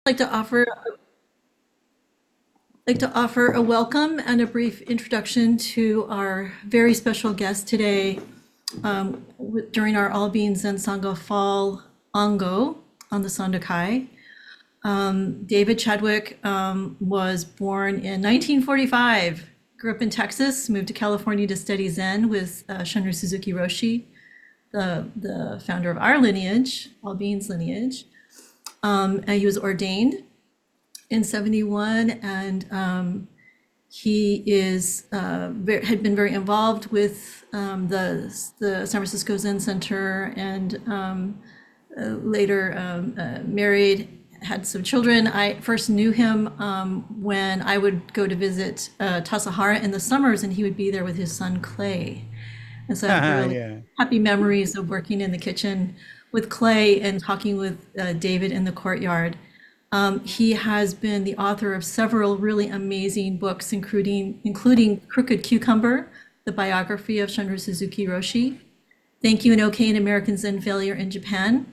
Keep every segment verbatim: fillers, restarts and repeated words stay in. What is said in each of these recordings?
like to offer like to offer a welcome and a brief introduction to our very special guest today um, during our All Beings and Sangha Fall Ango on the Sandokai. Um, David Chadwick um, was born in nineteen forty-five, grew up in Texas, moved to California to study Zen with uh, Shunryu Suzuki Roshi, the, the founder of our lineage, All Beings lineage. Um, and he was ordained in seventy-one, and um, he is uh, very, had been very involved with um, the the San Francisco Zen Center, and um, uh, later um, uh, married, had some children. I first knew him um, when I would go to visit uh, Tassajara in the summers, and he would be there with his son Clay. And so I have really Yeah. happy memories of working in the kitchen with Clay and talking with uh, David in the courtyard. Um, he has been the author of several really amazing books, including including Crooked Cucumber, the biography of Shunryu Suzuki Roshi, Thank You and OK in American Zen Failure in Japan,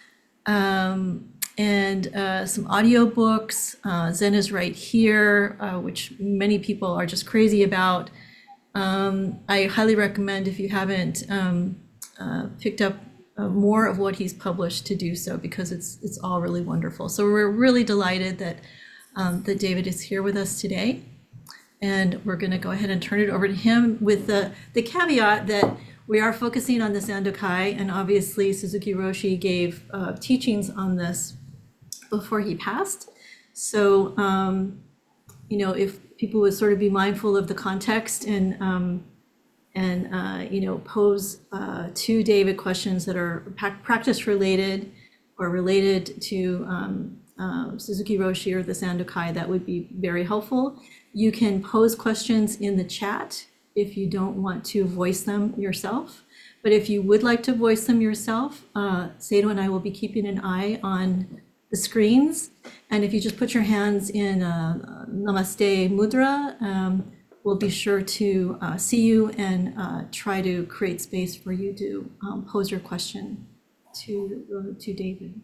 and uh, some audiobooks. Uh, Zen is Right Here, uh, which many people are just crazy about. Um, I highly recommend, if you haven't um, uh, picked up uh, more of what he's published, to do so, because it's it's all really wonderful. So we're really delighted that um, that David is here with us today, and we're going to go ahead and turn it over to him with the the caveat that we are focusing on the Sandokai, and obviously Suzuki Roshi gave uh, teachings on this before he passed. So um, you know, if people would sort of be mindful of the context, and um, and uh, you know, pose uh, to David questions that are practice related or related to um, uh, Suzuki Roshi or the Sandokai, that would be very helpful. You can pose questions in the chat if you don't want to voice them yourself. But if you would like to voice them yourself, uh, Sato and I will be keeping an eye on the screens. And if you just put your hands in uh, Namaste Mudra, um, we'll be sure to uh, see you and uh, try to create space for you to um, pose your question to, uh, to David.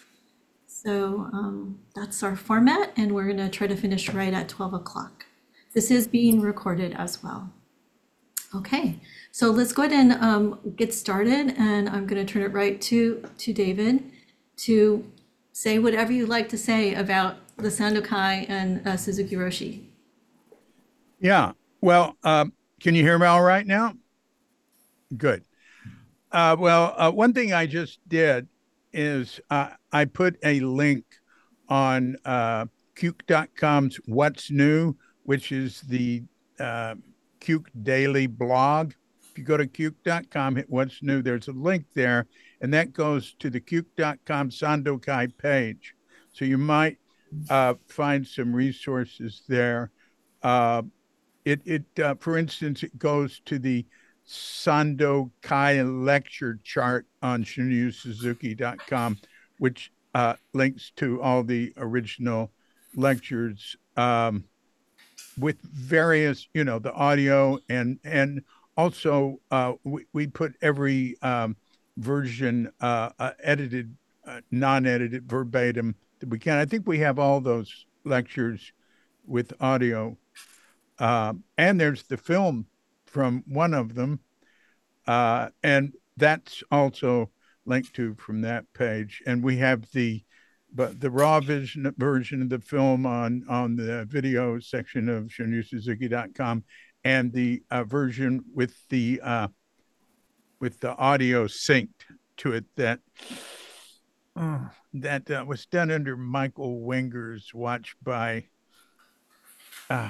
So um, that's our format, and we're going to try to finish right at twelve o'clock. This is being recorded as well. Okay, so let's go ahead and um, get started, and I'm going to turn it right to, to David to say whatever you'd like to say about the Sandokai and uh, Suzuki Roshi. Yeah. Well, um, can you hear me all right now? Good. Uh, well, uh, one thing I just did is uh, I put a link on uh, Cuke dot com's What's New, which is the uh, Cuke Daily blog. If you go to Cuke dot com, hit What's New, there's a link there, and that goes to the Cuke dot com Sandokai page. So you might uh, find some resources there. Uh, it, it uh, for instance, it goes to the Sando Kai lecture chart on shunryu suzuki dot com, which uh, links to all the original lectures um, with various, you know, the audio and and also uh, we, we put every um, version uh, uh, edited, uh, non-edited verbatim that we can. I think we have all those lectures with audio, uh, and there's the film from one of them, uh, and that's also linked to from that page. And we have the but the raw vision version of the film on on the video section of shunryu suzuki dot com, and the uh, version with the uh, with the audio synced to it that uh, that uh, was done under Michael Wenger's watch by uh,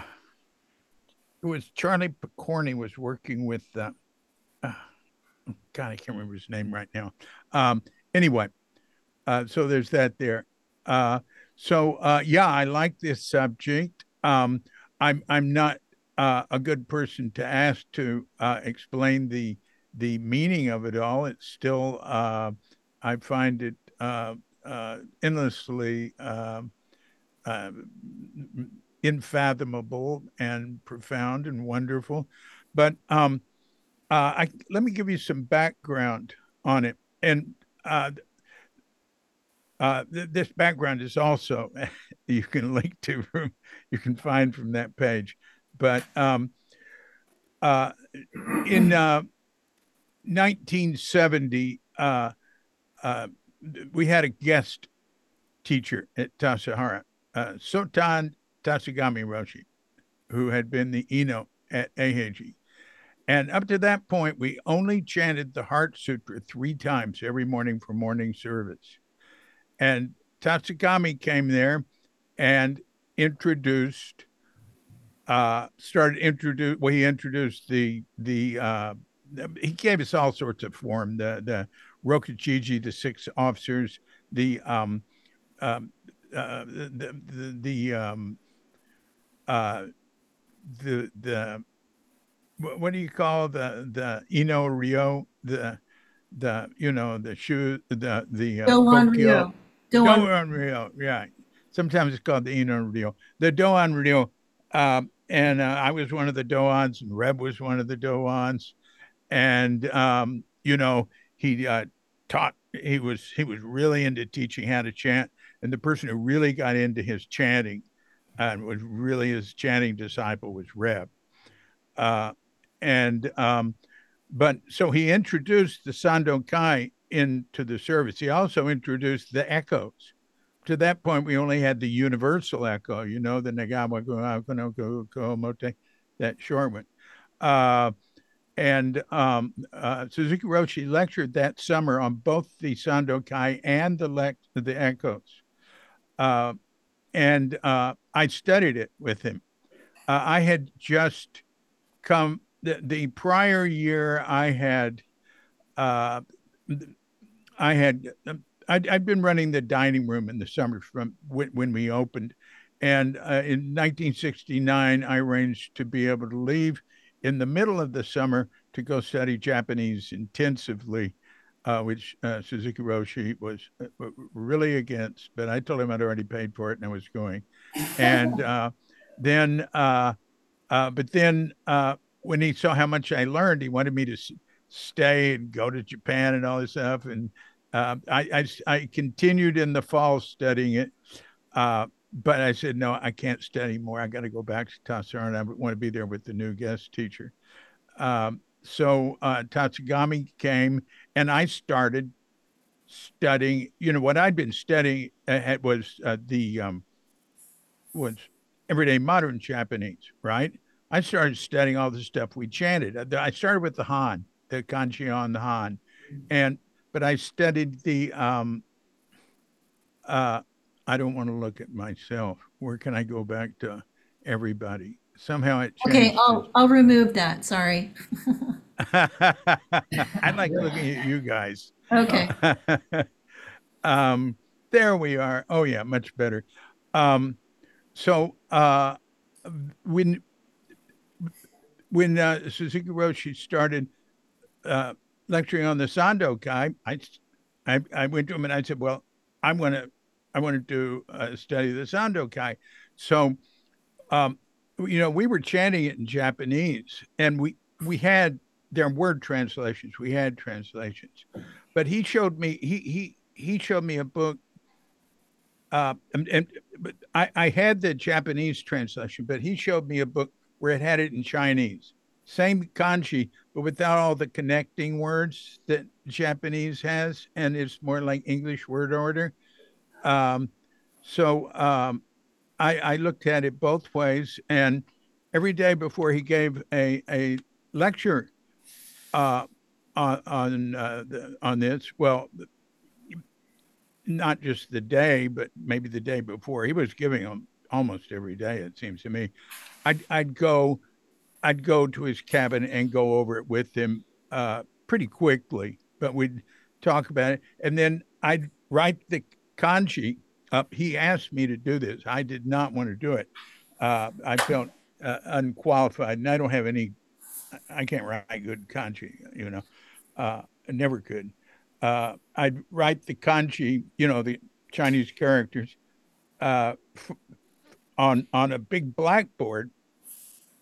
it was Charlie Picorni was working with uh, uh, God, I can't remember his name right now. Um, anyway, uh, so there's that there. Uh, so uh, yeah, I like this subject. Um, I'm I'm not uh, a good person to ask to uh, explain the the meaning of it all. It's still uh, I find it uh, uh, endlessly uh, uh, unfathomable and profound and wonderful. But um, uh, I let me give you some background on it. And uh, Uh, th- this background is also you can link to from you can find from that page. But um, uh, in uh, nineteen seventy, uh, uh, we had a guest teacher at Tassajara, uh, Sotan Tasugami Roshi, who had been the Ino at Eiheiji. And up to that point, we only chanted the Heart Sutra three times every morning for morning service. And Tatsugami came there and introduced, uh, started introduce. Well, he introduced the the. Uh, he gave us all sorts of form. The the Rokujiji, the six officers, the um, um, uh, the the the um, uh, the the what do you call the the Ino Rio, the the you know the shoe the the uh, Doan Gokyo Ryo. Doan. Doan Rio, yeah. Sometimes it's called the Ino Rio, the Doan Rio, um, and uh, I was one of the Doans, and Reb was one of the Doans, and um, you know he uh, taught. He was he was really into teaching how to chant, and the person who really got into his chanting and was really his chanting disciple was Reb. Uh, and um, but so he introduced the Sando Kai into the service. He also introduced the echoes. To that point, we only had the universal echo, you know, the Nagawa Mote, that short one. Uh, and um, uh, Suzuki Roshi lectured that summer on both the Sando Kai and the lec- the echoes. Uh, and uh, I studied it with him. Uh, I had just come the, the prior year. I had uh, I had I'd, I'd been running the dining room in the summer from when, when we opened, and uh, in nineteen sixty-nine I arranged to be able to leave in the middle of the summer to go study Japanese intensively, uh, which uh, Suzuki Roshi was uh, really against, but I told him I'd already paid for it and I was going, and uh, then uh, uh, but then uh, when he saw how much I learned, he wanted me to s- stay and go to Japan and all this stuff. And uh, I, I, I continued in the fall studying it. Uh, but I said, no, I can't study more. I got to go back to Tassajara, and I want to be there with the new guest teacher. Um, so uh, Tatsugami came, and I started studying. You know, what I'd been studying uh, was uh, the um, was everyday modern Japanese, right? I started studying all the stuff we chanted. I started with the Han, the kanji on the Han, and but I studied the. Um, uh, I don't want to look at myself. Where can I go back to everybody? Somehow it Okay, changed. I'll I'll remove that. Sorry. I like looking at you guys. Okay. um, there we are. Oh yeah, much better. Um, so uh, when when uh, Suzuki Roshi started uh, lecturing on the Sando Kai, I, I, I went to him and I said, "Well, I want to, I want to do uh, study the Sando Kai." So, um, you know, we were chanting it in Japanese, and we we had their word translations. We had translations, but he showed me he he he showed me a book. Uh, and, and but I, I had the Japanese translation, but he showed me a book where it had it in Chinese. Same kanji, but without all the connecting words that Japanese has, and it's more like English word order. Um, so um, I, I looked at it both ways, and every day before he gave a a lecture uh, on on uh, the, on this, well, not just the day, but maybe the day before. He was giving them almost every day, it seems to me. I'd I'd go I'd go to his cabin and go over it with him uh, pretty quickly, but we'd talk about it, and then I'd write the kanji up. He asked me to do this. I did not want to do it. Uh, I felt uh, unqualified, and I don't have any. I can't write good kanji, you know. Uh, I never could. Uh, I'd write the kanji, you know, the Chinese characters, uh, f- on on a big blackboard.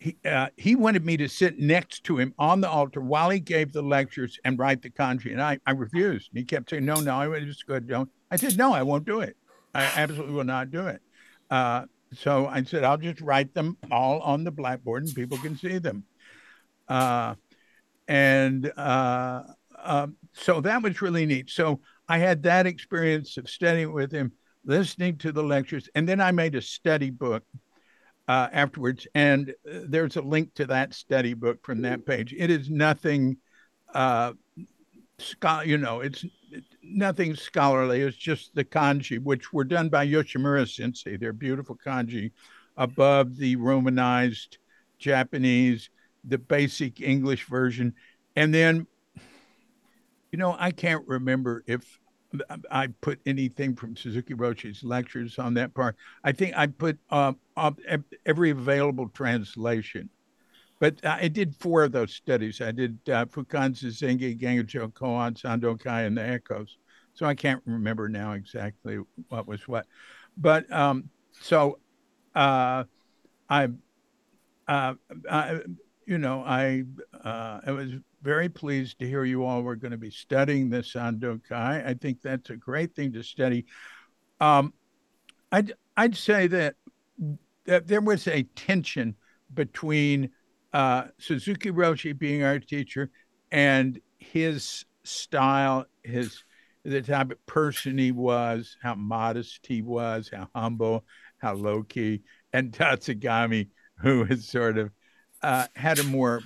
he, uh, he wanted me to sit next to him on the altar while he gave the lectures and write the kanji. And I, I refused. And he kept saying, no, no, I just go, don't. I said, no, I won't do it. I absolutely will not do it. Uh, so I said, I'll just write them all on the blackboard and people can see them. Uh, and uh, um, so that was really neat. So I had that experience of studying with him, listening to the lectures, and then I made a study book uh, afterwards. And uh, there's a link to that study book from that page. It is nothing, uh, you know, it's nothing scholarly. It's just the kanji, which were done by Yoshimura Sensei. They're beautiful kanji above the romanized Japanese, the basic English version. And then, you know, I can't remember if I put anything from Suzuki Roshi's lectures on that part. I think I put uh, up every available translation. But I did four of those studies. I did uh, Fukanza, Zengi, Gengojo, Koan, Sandokai, and the Echoes. So I can't remember now exactly what was what. But um, so uh, I, uh, I, you know, I, uh, I was very pleased to hear you all were going to be studying the Sandokai. I think that's a great thing to study. Um, I'd, I'd say that, that there was a tension between uh, Suzuki Roshi being our teacher and his style, his the type of person he was, how modest he was, how humble, how low key, and Tatsugami, who is sort of uh, had a more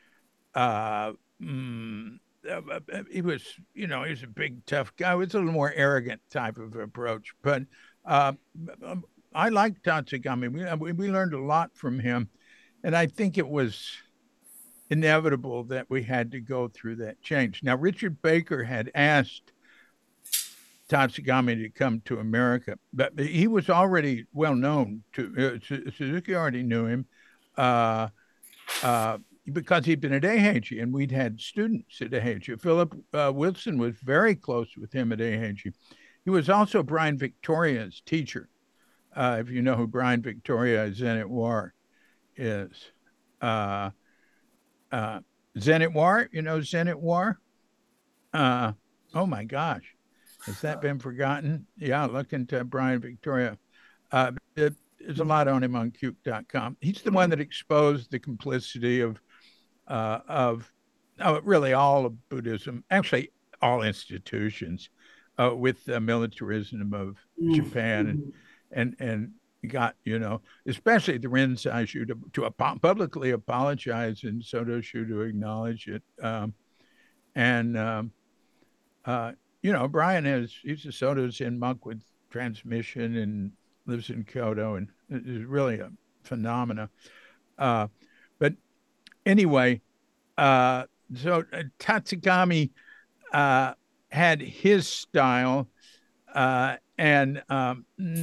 uh, mm, uh, he was, you know, he was a big tough guy. It was a little more arrogant type of approach, but uh, I liked Tatsugami. We we learned a lot from him, and I think it was inevitable that we had to go through that change. Now, Richard Baker had asked Tatsugami to come to America, but he was already well known to uh, Suzuki already knew him uh, uh, because he'd been at Eiheiji and we'd had students at Eiheiji. Philip uh, Wilson was very close with him at Eiheiji. He was also Brian Victoria's teacher. Uh, if you know who Brian Victoria Zenit War is. Uh, uh, Zenit War, you know Zenit War? Uh, oh my gosh. Has that been forgotten? Yeah, look into Brian Victoria. Uh, it, there's a lot on him on Cuke dot com. He's the one that exposed the complicity of uh, of oh, really all of Buddhism, actually all institutions, uh, with the militarism of Japan and and and got, you know, especially the Rinzai to, to ap- publicly apologize and Soto Shu to acknowledge it. Um, and um, uh, you know, Brian is, he's a Soto's in monk with transmission and lives in Kyoto and is really a phenomena. Uh, but anyway, uh, so uh, Tatsugami uh, had his style, uh, and um,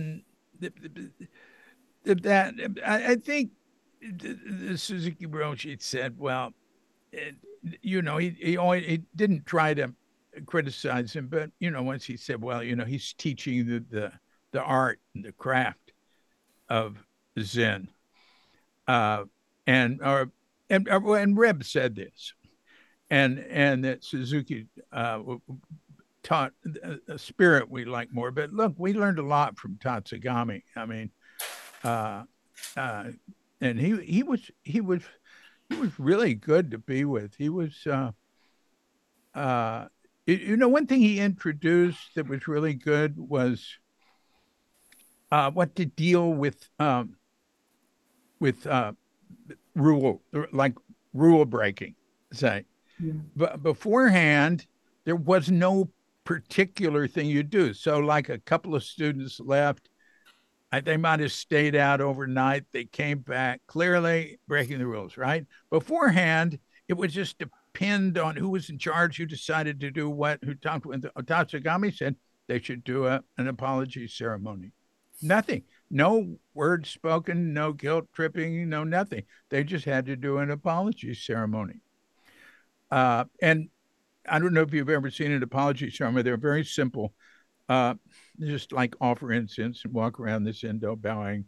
that I, I think the Suzuki Roshi said, well, it, you know, he, he, always, he didn't try to criticize him, but you know, once he said, well, you know, he's teaching the the, the art and the craft of Zen, uh, and or and and Reb said this, and and that Suzuki uh, taught a spirit we like more. But look, we learned a lot from Tatsugami. I mean, uh, uh, and he he was he was he was really good to be with. He was. Uh, uh, you know, one thing he introduced that was really good was uh, what to deal with um, with uh, rule, like rule breaking, say. Yeah. But beforehand, there was no particular thing you do. So, like a couple of students left, I, they might have stayed out overnight. They came back, clearly breaking the rules, right? Beforehand, it was just depend on who was in charge, who decided to do what, who talked with. Tatsugami said they should do a, an apology ceremony. Nothing. No words spoken, no guilt tripping, no nothing. They just had to do an apology ceremony. Uh, and I don't know if you've ever seen an apology ceremony. They're very simple. Uh, just like offer incense and walk around the zendo bowing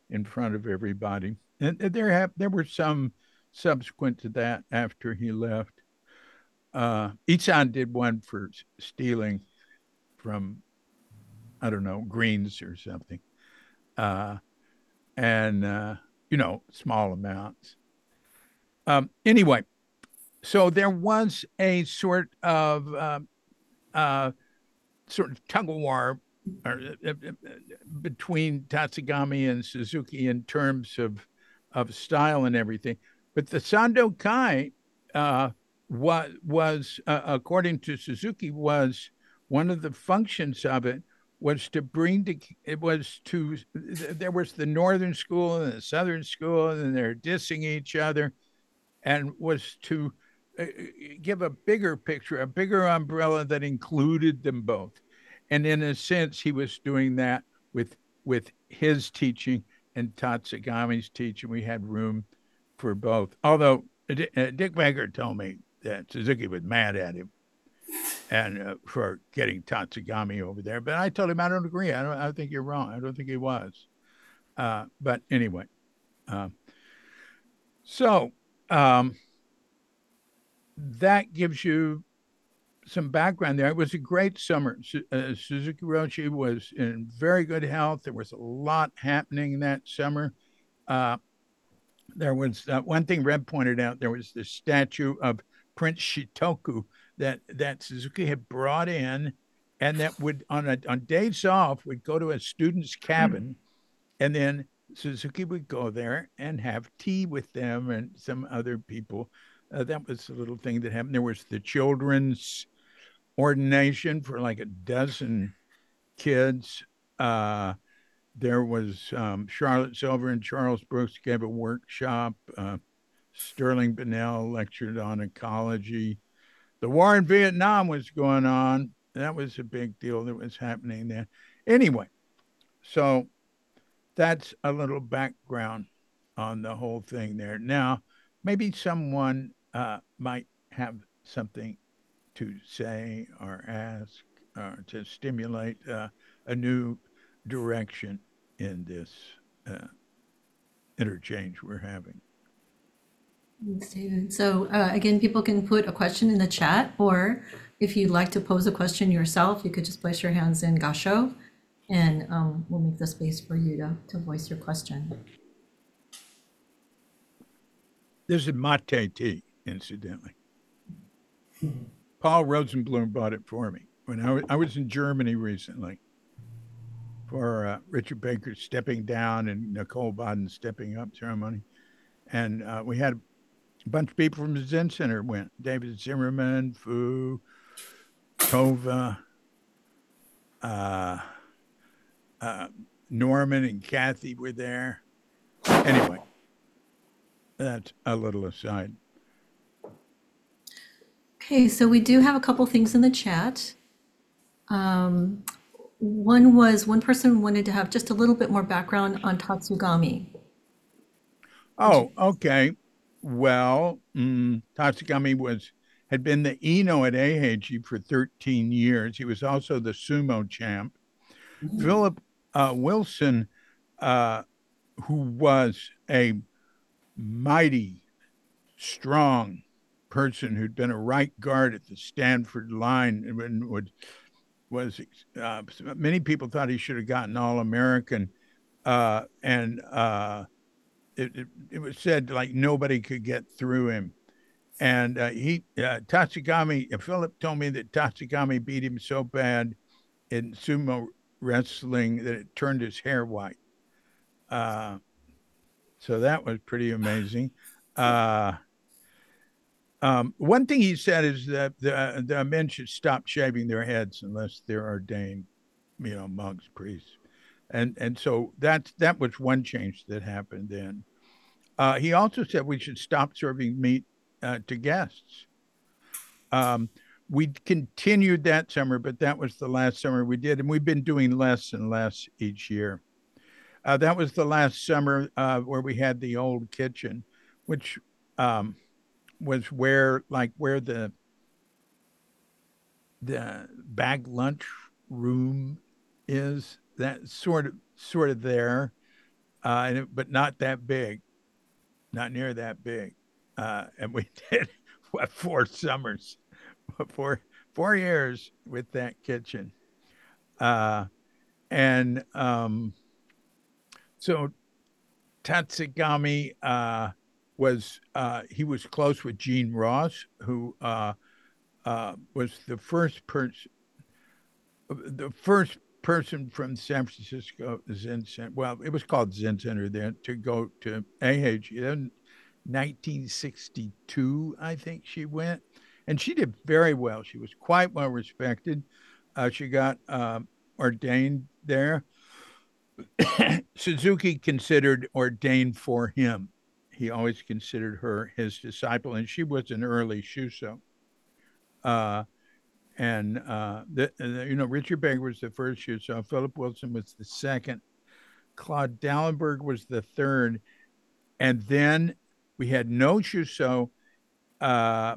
in front of everybody. And there have there were some subsequent to that after he left. Uh, Isan did one for stealing from, I don't know, greens or something, uh, and uh, you know, small amounts. Um, anyway, so there was a sort of uh, uh, sort of tug of war uh, uh, uh, between Tatsugami and Suzuki in terms of of style and everything. But the Sandokai uh, was was uh, according to Suzuki, was one of the functions of it was to bring to it was to there was the northern school and the southern school and they're dissing each other, and was to uh, give a bigger picture, a bigger umbrella that included them both. And in a sense, he was doing that with with his teaching and Tatsugami's teaching. We had room for both. Although uh, Dick Baker told me that Suzuki was mad at him and uh, for getting Tatsugami over there, but I told him I don't agree. I don't. I think you're wrong. I don't think he was. Uh, but anyway, uh, so um, that gives you some background there. It was a great summer. Uh, Suzuki Roshi was in very good health. There was a lot happening that summer. Uh, there was uh, one thing Reb pointed out. There was the statue of Prince Shitoku that that Suzuki had brought in, and that would on a, on days off would go to a student's cabin, and then Suzuki would go there and have tea with them and some other people. Uh, that was a little thing that happened. There was the children's ordination for like a dozen kids. Uh, there was um, Charlotte Silver and Charles Brooks gave a workshop. Uh, Sterling Bennell lectured on ecology. The war in Vietnam was going on. That was a big deal that was happening there. Anyway, so that's a little background on the whole thing there. Now, maybe someone uh, might have something to say or ask or to stimulate uh, a new direction in this uh, interchange we're having. Thanks, David. So uh, again, people can put a question in the chat, or if you'd like to pose a question yourself, you could just place your hands in Gasho, and um, we'll make the space for you to, to voice your question. This is mate tea, incidentally. Paul Rosenblum bought it for me when I was, I was in Germany recently for uh, Richard Baker's stepping down and Nicole Baden stepping up ceremony. And uh, we had a bunch of people from the Zen Center went. David Zimmerman, Fu, Tova, uh, uh, Norman and Kathy were there. Anyway, that's a little aside. Okay, so we do have a couple things in the chat. Um, one was one person wanted to have just a little bit more background on Tatsugami. Oh, okay. Well, mm, Tatsugami was had been the Ino at Eiheiji for thirteen years. He was also the sumo champ. Mm-hmm. Philip uh, Wilson, uh, who was a mighty, strong person who'd been a right guard at the Stanford line and would was uh, many people thought he should have gotten All-American, uh, and uh, it, it, it was said like nobody could get through him. And uh, he uh, Tatsugami, uh, Philip told me that Tatsugami beat him so bad in sumo wrestling that it turned his hair white. Uh, so that was pretty amazing. Uh, um, one thing he said is that the, the men should stop shaving their heads unless they're ordained, you know, monks, priests. And and so that that was one change that happened then. Uh, he also said we should stop serving meat uh, to guests. Um, we continued that summer, but that was the last summer we did, and we've been doing less and less each year. Uh, that was the last summer uh, where we had the old kitchen, which um, was where, like, where the the bag lunch room is. That sort of sort of there. uh, and it, but not that big, not near that big. Uh, and we did what four summers, four four years with that kitchen. Uh, and um, so Tatsugami uh, was uh, he was close with Gene Ross, who uh, uh, was the first person the first person from San Francisco Zen Center. Well, it was called Zen Center then to go to A H. In nineteen sixty-two, I think she went, and she did very well. She was quite well respected. Uh, she got uh, ordained there. Suzuki considered ordained for him. He always considered her his disciple, and she was an early Shuso. Uh, and uh, the, the, you know, Richard Baker was the first Shuso. Philip Wilson was the second. Claude Dallenberg was the third. And then we had no Shuso uh,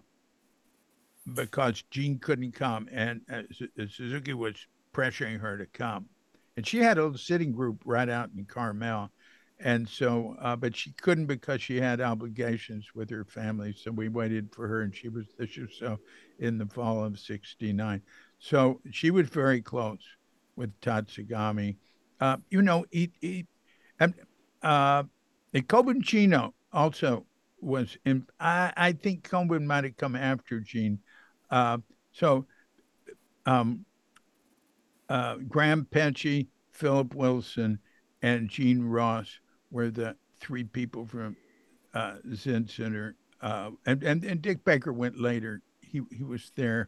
because Jean couldn't come, and uh, Suzuki was pressuring her to come. And she had a little sitting group right out in Carmel. And so, uh, but she couldn't because she had obligations with her family. So we waited for her, and she was the Shuso in the fall of sixty-nine. So she was very close with Tatsugami. Uh, you know, he, he, and, uh, and Kobun Chino also was in, I, I think Kobun might have come after Gene. Uh, so, um, uh, Graham Penchey, Philip Wilson, and Gene Ross were the three people from uh, Zen Center. Uh, and, and, and Dick Baker went later. He, he was there.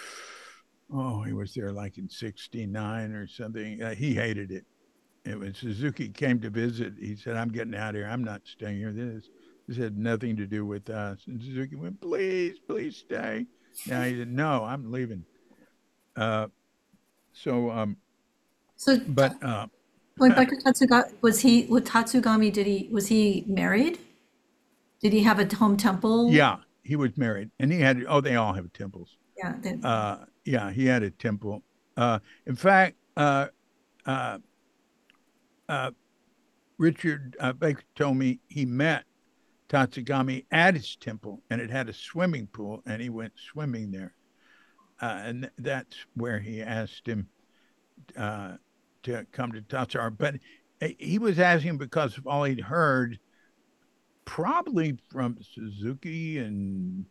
Oh, he was there like in sixty-nine or something. Uh, he hated it. It was Suzuki came to visit. He said, I'm getting out of here. I'm not staying here. This, this had nothing to do with us. And Suzuki went, please, please stay. Now he said, no, I'm leaving. Uh, so, um, So but, uh, going back to Tatsugami, was he with Tatsugami? Did he was he married? Did he have a home temple? yeah, he was married, and he had. Oh, they all have temples. Yeah. They, Uh, yeah, he had a temple. Uh, in fact, uh, uh, uh, Richard uh, Baker told me he met Tatsugami at his temple, and it had a swimming pool, and he went swimming there, uh, and th- that's where he asked him uh, to come to Tatsar. But he was asking because of all he'd heard, probably from Suzuki and,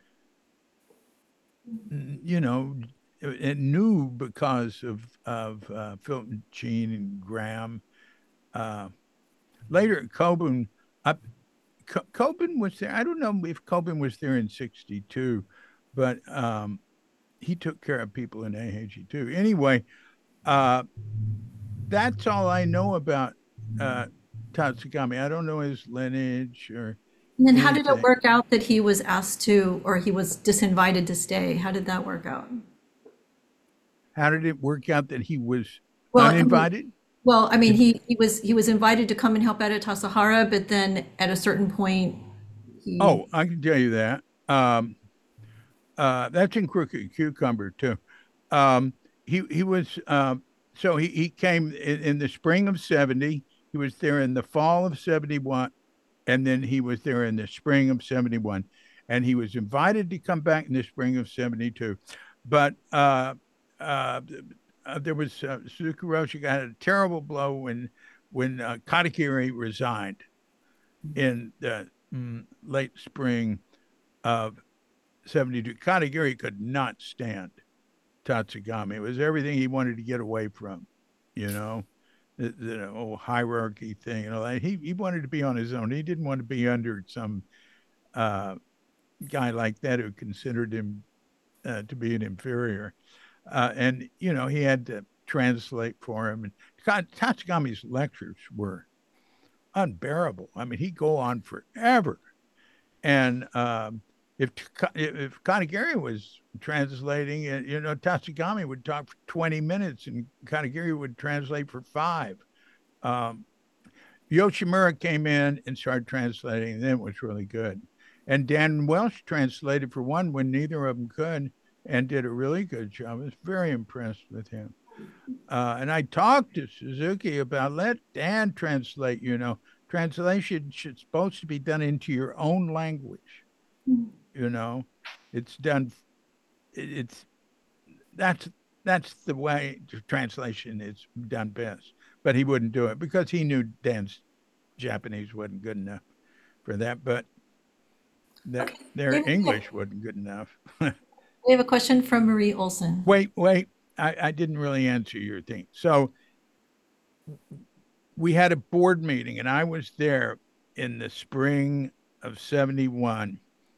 you know, it knew because of of uh, Philip and Gene and Graham. Uh, later, Kobun, uh, Kobun was there. I don't know if Kobun was there in sixty-two, but um, he took care of people in A H too. Anyway, uh, that's all I know about uh, Tatsugami. I don't know his lineage or and then how did it anything. work out that he was asked to, or he was disinvited to stay? How did that work out? How did it work out that he was Well, I mean, uninvited? well, I mean, It, he he was he was invited to come and help out at Tassajara, but then at a certain point, he oh, I can tell you that. Um, uh, that's in Crooked Cucumber too. Um, he he was uh, so he he came in, in the spring of seventy. He was there in the fall of seventy-one, and then he was there in the spring of seventy-one, and he was invited to come back in the spring of seventy-two, but uh, uh, uh, there was uh, Suzuki Roshi got a terrible blow when when uh, Katakiri resigned in the mm, late spring of seventy-two. Katakiri could not stand Tatsugami. It was everything he wanted to get away from, you know, the, the whole hierarchy thing and all that. He, he wanted to be on his own. He didn't want to be under some uh, guy like that who considered him uh, to be an inferior. Uh, and, you know, he had to translate for him. And Tatsugami's lectures were unbearable. I mean, he'd go on forever. And um, if if Kanagiri was translating, you know, Tatsugami would talk for twenty minutes and Kanagiri would translate for five. Um, Yoshimura came in and started translating, and then it was really good. And Dan Welsh translated for one when neither of them could and did a really good job. I was very impressed with him. Uh, and I talked to Suzuki about let Dan translate, you know, translation should supposed to be done into your own language. You know, it's done. It's that's that's the way translation is done best. But he wouldn't do it because he knew Dan's Japanese wasn't good enough for that. But that Okay, their David, we have English wasn't good enough. we have a question from Marie Olson. Wait, wait. I, I didn't really answer your thing. So we had a board meeting, and I was there in the spring of seventy-one,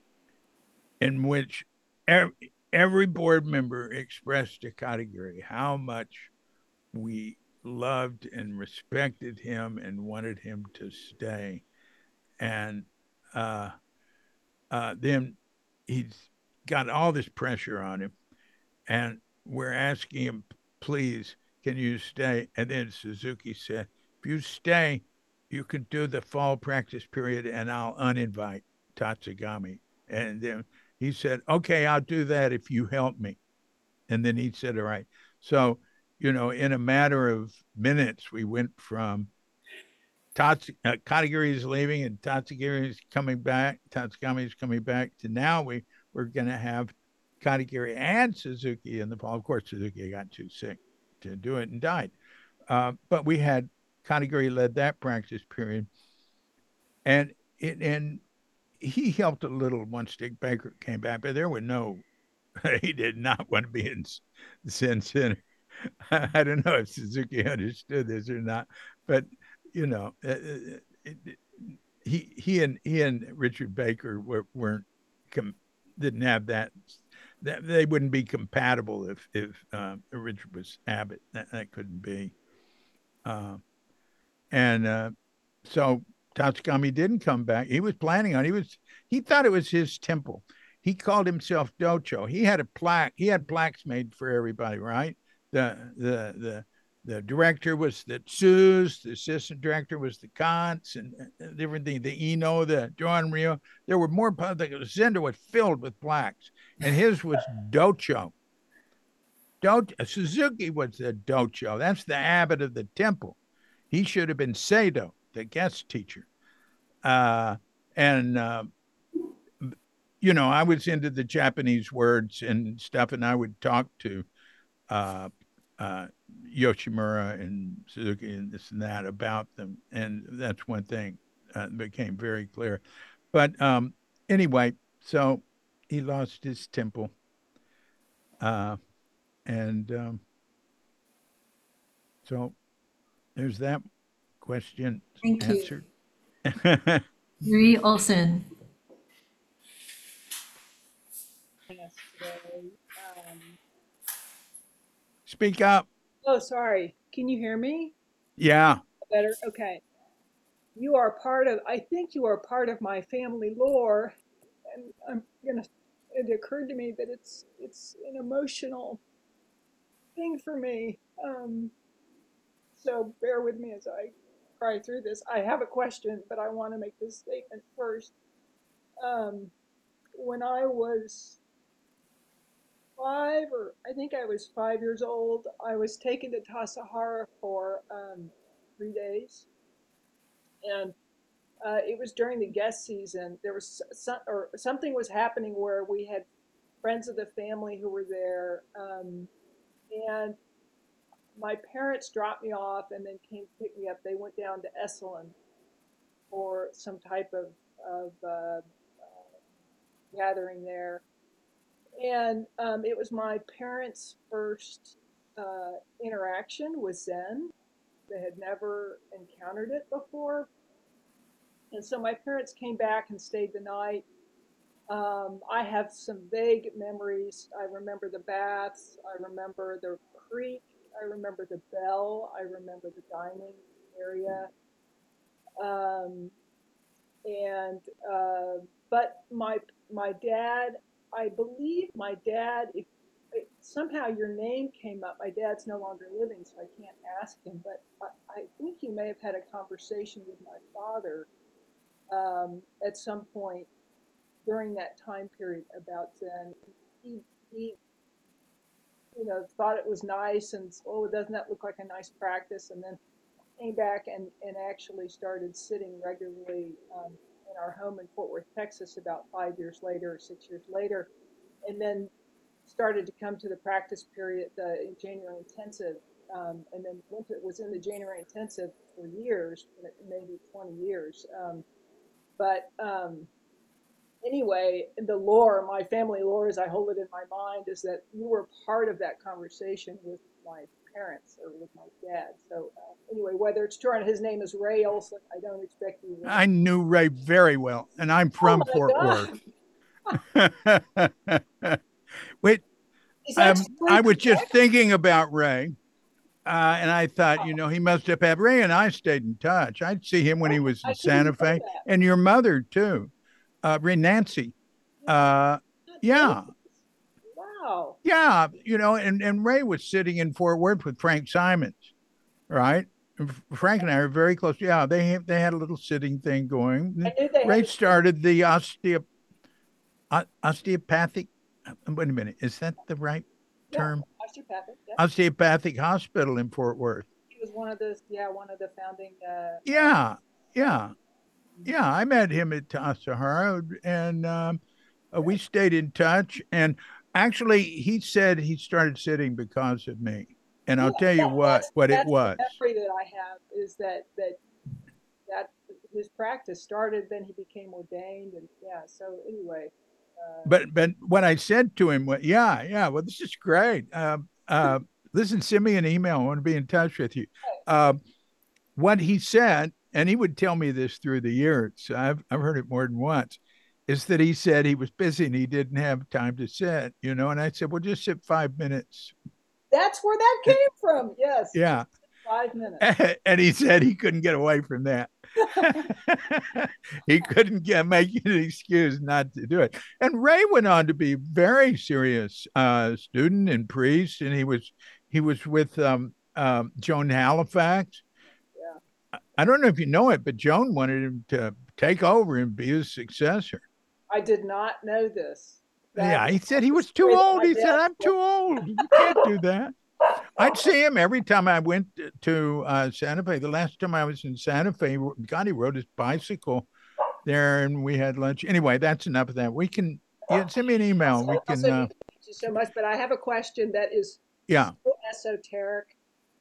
in which every, every board member expressed to Katagiri how much we loved and respected him and wanted him to stay. And uh, uh, then he's got all this pressure on him, and we're asking him, please, can you stay? And then Suzuki said, if you stay, you can do the fall practice period and I'll uninvite Tatsugami. And then he said, okay, I'll do that if you help me. And then he said, all right. So, you know, in a matter of minutes, we went from Tats, uh, Katagiri is leaving and Tatsugiri is coming back. Tatsugami is coming back to now we we're going to have Katagiri and Suzuki in the fall. Of course, Suzuki got too sick to do it and died. Uh, but we had Katagiri led that practice period, and it and he helped a little once Dick Baker came back, but there were no. He did not want to be in Zen Center. I don't know if Suzuki understood this or not, but you know, it, it, it, he he and he and Richard Baker were, weren't com- didn't have that that they wouldn't be compatible if if uh, Richard was Abbott. That, that couldn't be. Uh, and uh, so Tatsugami didn't come back. He was planning on. He was. He thought it was his temple. He called himself Docho. He had a plaque. He had plaques made for everybody, right? The the the the director was the Tsus, the assistant director was the Kants, and different things. The Eno, the John Rio. There were more. The center was filled with plaques, and his was Docho. Docho. Suzuki was the Docho. That's the abbot of the temple. He should have been Sado, the guest teacher. Uh, and uh, you know, I was into the Japanese words and stuff, and I would talk to uh, uh, Yoshimura and Suzuki and this and that about them, and that's one thing uh, became very clear. But um, anyway, so he lost his temple, uh, and um, so there's that question Thank you. answered. Marie Olson. Us today. Um, Speak up. oh, sorry. Can you hear me Yeah. better? Okay. You are part of, I think you are part of my family lore, and I'm gonna, it occurred to me that it's it's an emotional thing for me. Um, so bear with me as I cry through this. I have a question, but I want to make this statement first. Um, when I was five, or I think I was five years old, I was taken to Tassajara for um, three days, and uh, it was during the guest season. There was some, or something was happening where we had friends of the family who were there, um, and my parents dropped me off and then came to pick me up. They went down to Esalen for some type of of uh, gathering there, and um, it was my parents' first uh, interaction with Zen. They had never encountered it before. And so my parents came back and stayed the night. Um, I have some vague memories. I remember the baths. I remember the creek. I remember the bell. I remember the dining area. Um, and uh, but my my dad, I believe my dad, if, if somehow your name came up, my dad's no longer living, so I can't ask him, but I, I think you may have had a conversation with my father um, at some point during that time period about Zen. He, he, you know, thought it was nice and, oh, doesn't that look like a nice practice? And then came back and, and actually started sitting regularly um, in our home in Fort Worth, Texas, about five years later or six years later, and then started to come to the practice period, the January intensive, um, and then went to, was in the January intensive for years, maybe twenty years. Um, but um, anyway, the lore, my family lore, as I hold it in my mind, is that you were part of that conversation with my parents or with my dad. So uh, anyway, whether it's true or not, his name is Ray Olson. I don't expect you to remember. I knew Ray very well, and I'm Oh from my Fort Worth. God. Wait, He's um, actually I was just thinking about Ray, uh, and I thought, you know, he must have had Ray and I stayed in touch. I'd see him when he was I in didn't Santa know Fe, that. and your mother too, uh, Ray Nancy. Uh, Nancy. yeah, Wow. yeah, you know, and and Ray was sitting in Fort Worth with Frank Simons, right? Frank and I are very close. Yeah, they they had a little sitting thing I going. knew they had Ray a started the osteo, osteopathic. Wait a minute, is that the right yeah, term? osteopathic. Yeah. Osteopathic hospital in Fort Worth. He was one of the yeah, one of the founding uh, uh Yeah, yeah. yeah, yeah. I met him at Tassajara, and um, uh, we stayed in touch. And actually, he said he started sitting because of me. And Yeah, I'll tell you that, what that's what it that's the was. memory that I have is that that that his practice started, then he became ordained, and yeah. So anyway, uh, But but what I said to him was, yeah, yeah. Well, this is great. Uh, uh, listen, send me an email. I want to be in touch with you. Uh, what he said, and he would tell me this through the years, I've, I've heard it more than once, is that he said he was busy and he didn't have time to sit, you know. And I said, well, just sit five minutes. that's where that And, came from. Yes, just yeah. five minutes. And he said he couldn't get away from that. He couldn't get, make an excuse not to do it. And Ray went on to be a very serious uh, student and priest, and he was he was with um, um, Joan Halifax. Yeah, I don't know if you know it, but Joan wanted him to take over and be his successor. I did not know this. That Yeah, is he said he the was too story that old. my He said, dad. I'm too old. You can't do that. I'd see him every time I went to uh, Santa Fe. The last time I was in Santa Fe, God, he rode his bicycle there and we had lunch. Anyway, that's enough of that. We can, yeah, send me an email. Also, We also, can, uh, thank you so much. But I have a question that is yeah. so esoteric,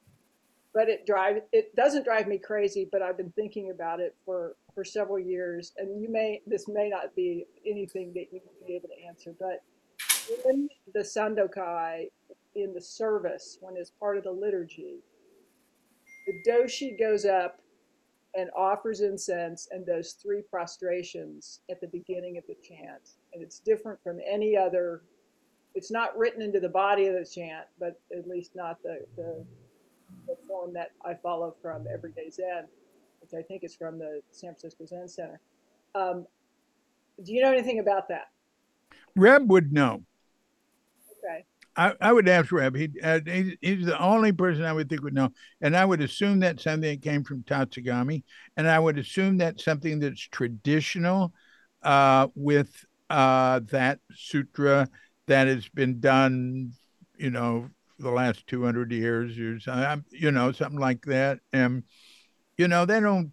but it drive it doesn't drive me crazy. But I've been thinking about it for for several years, and you may this may not be anything that you would be able to answer, but in the Sandokai, in the service, when it's part of the liturgy, the doshi goes up and offers incense and does three prostrations at the beginning of the chant. And it's different from any other, it's not written into the body of the chant, but at least not the, the, the form that I follow from Everyday Zen, which I think is from the San Francisco Zen Center. Um, do you know anything about that? Reb would know. Okay. I, I would ask Reb. He, uh, he, he's the only person I would think would know. And I would assume that's something that came from Tatsugami. And I would assume that's something that's traditional uh, with uh, that sutra that has been done, you know, for the last two hundred years or something, you know, something like that. And, you know, they don't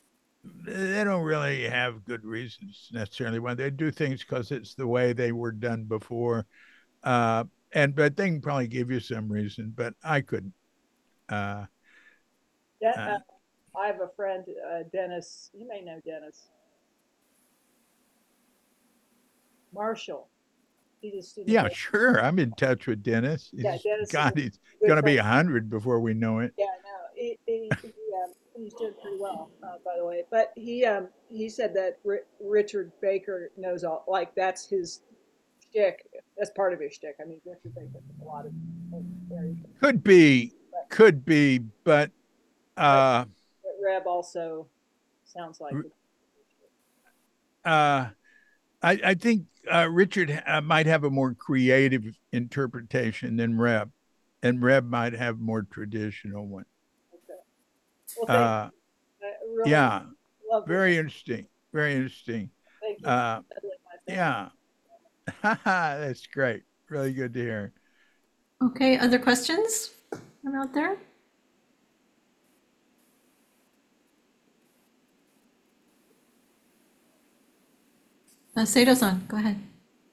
they don't really have good reasons necessarily when they do things because it's the way they were done before. Uh, and but they can probably give you some reason, but I couldn't. Uh, Yeah, uh, uh, I have a friend, uh, Dennis. You may know Dennis Marshall. He's a student of yeah, mine. sure. I'm in touch with Dennis. Yeah, He's Dennis is a God, he's good gonna be friend. a hundred before we know it. Yeah, no, he, he, he um, he's doing pretty well, uh, by the way. But he um he said that Ri- Richard Baker knows all, like that's his shtick. That's part of his shtick. I mean, Richard Baker has a lot of areas, Could be, but could be, but but, uh, but Reb also sounds like it. uh, I, I think uh, Richard uh, might have a more creative interpretation than Reb, and Reb might have a more traditional one. Okay. Well, thank Uh, you. I really yeah, love this. very interesting. Very interesting. Thank you for Uh, settling my family. yeah, that's great. Really good to hear. Okay, other questions from out there? Uh, Sato-san, go ahead.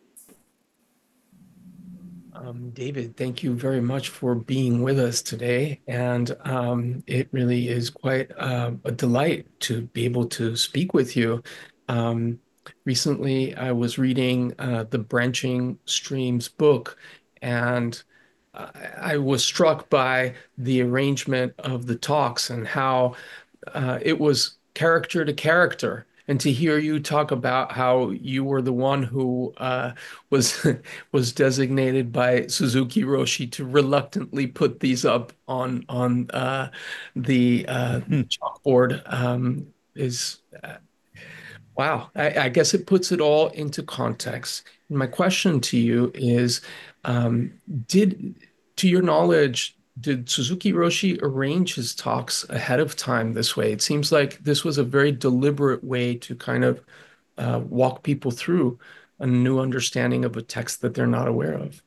Um, David, thank you very much for being with us today. And um, it really is quite uh, a delight to be able to speak with you. Um, recently, I was reading uh, the Branching Streams book, and I, I was struck by the arrangement of the talks and how uh, it was character to character. And to hear you talk about how you were the one who uh, was was designated by Suzuki Roshi to reluctantly put these up on on uh, the uh, chalkboard um, is uh, wow. I, I guess it puts it all into context. And my question to you is, um, did, to your knowledge, did Suzuki Roshi arrange his talks ahead of time this way? It seems like this was a very deliberate way to kind of uh, walk people through a new understanding of a text that they're not aware of.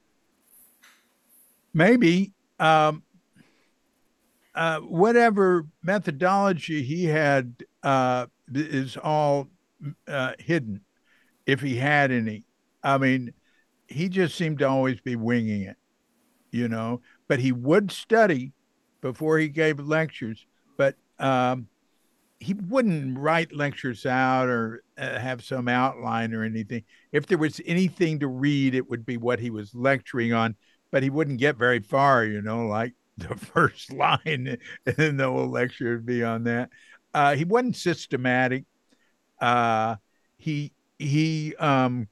Maybe um, uh, whatever methodology he had uh, is all uh, hidden, if he had any. I mean, he just seemed to always be winging it, you know, but he would study before he gave lectures, but um, he wouldn't write lectures out or uh, have some outline or anything. If there was anything to read, it would be what he was lecturing on, but he wouldn't get very far, you know, like the first line, and then the whole lecture would be on that. Uh, he wasn't systematic. Uh, he he um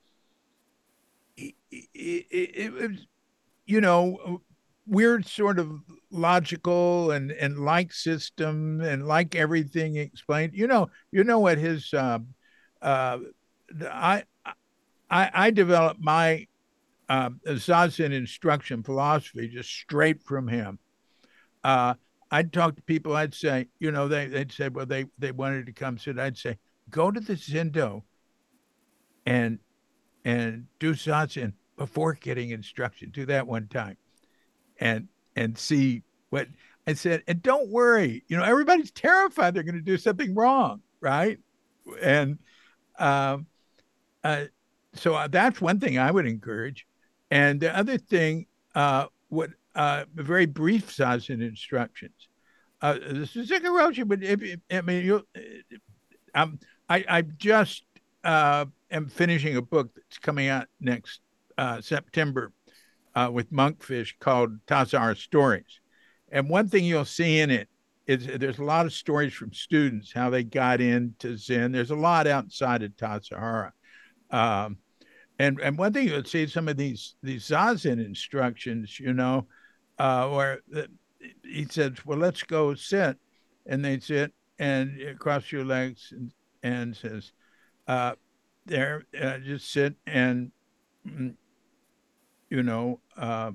it, it, it was, you know, weird sort of logical and and like system and like everything explained. You know, you know what his uh, uh, I I I developed my uh, Zazen instruction philosophy just straight from him. Uh, I'd talk to people. I'd say, you know, they they'd say, well, they they wanted to come sit. I'd say, go to the Zendo and and do Zazen before getting instruction. Do that one time and and see what I said. And don't worry, you know, everybody's terrified they're going to do something wrong, right? And um, uh, so uh, that's one thing I would encourage. And the other thing, uh, what uh, very brief Zazen instructions. Uh, this is Roshi, but if, if I mean, you, um, I I just uh, am finishing a book that's coming out next uh, September uh, with Monkfish called Tassajara Stories. And one thing you'll see in it is there's a lot of stories from students, how they got into Zen. There's a lot outside of Tassajara. Um, and, and one thing you'll see some of these, these Zazen instructions, you know, uh, where the, he says, well, let's go sit. And they sit and cross your legs and, and says, uh, there, uh, just sit and, you know, uh,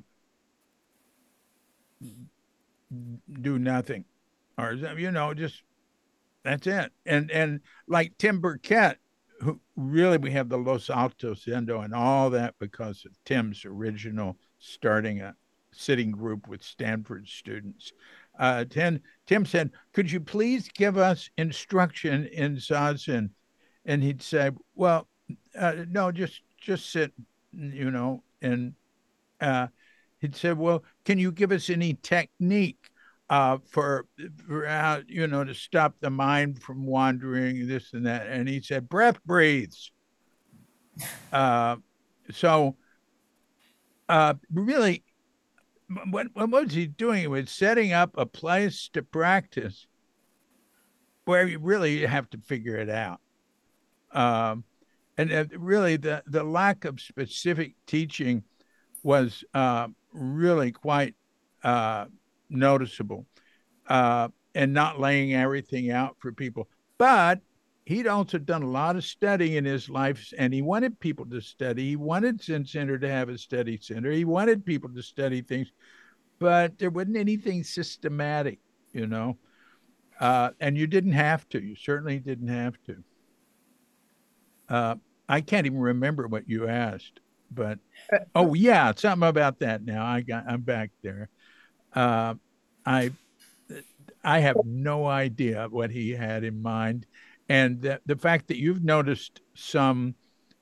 do nothing, or you know, just that's it. And and like Tim Burkett, who really we have the Los Altos Zendo and all that because of Tim's original starting a sitting group with Stanford students. Uh, Tim, Tim said, "Could you please give us instruction in Zazen?" And he'd say, "Well, uh, no, just just sit, you know." And uh, he'd said, "Well, can you give us any technique uh, for, for how, you know, to stop the mind from wandering, this and that?" And he said, "Breath breathes." Uh, so, uh, really, what, what was he doing? He was setting up a place to practice where you really have to figure it out. Um, and uh, really, the, the lack of specific teaching was uh, really quite uh, noticeable, uh, and not laying everything out for people. But he'd also done a lot of study in his life, and he wanted people to study. He wanted Zen Center to have a study center. He wanted people to study things, but there wasn't anything systematic, you know. Uh, and you didn't have to. You certainly didn't have to. Uh, I can't even remember what you asked, but oh yeah, something about that. Now I got. I'm back there. Uh, I I have no idea what he had in mind, and the, the fact that you've noticed some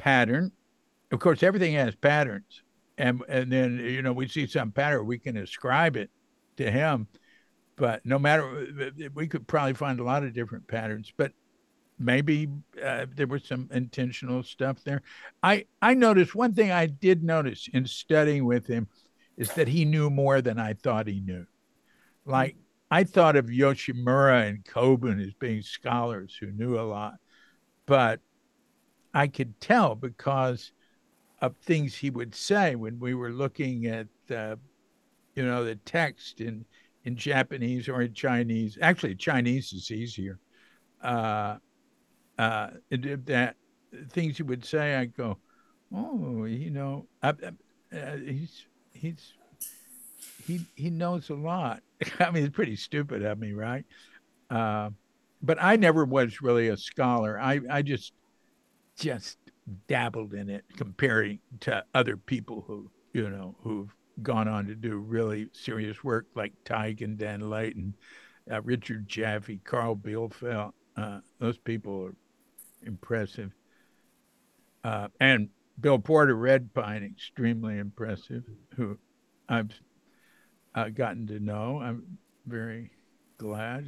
pattern. Of course, everything has patterns, and and then you know we see some pattern, we can ascribe it to him. But no matter, we could probably find a lot of different patterns. But maybe uh, there was some intentional stuff there. I I noticed one thing I did notice in studying with him is that he knew more than I thought he knew. Like I thought of Yoshimura and Kobun as being scholars who knew a lot, but I could tell because of things he would say when we were looking at uh, you know the text in in Japanese or in Chinese. Actually, Chinese is easier. Uh, uh, that things he would say, I go, oh, you know, I, I, uh, he's he's he he knows a lot. I mean, it's pretty stupid of me, right? Uh, but I never was really a scholar. I I just just dabbled in it, comparing to other people who you know who've gone on to do really serious work, like Teig and Dan Layton, uh, Richard Jaffe, Carl Bielefeld. Uh, those people are impressive. Uh, and Bill Porter, Red Pine, extremely impressive, who I've uh, gotten to know. I'm very glad.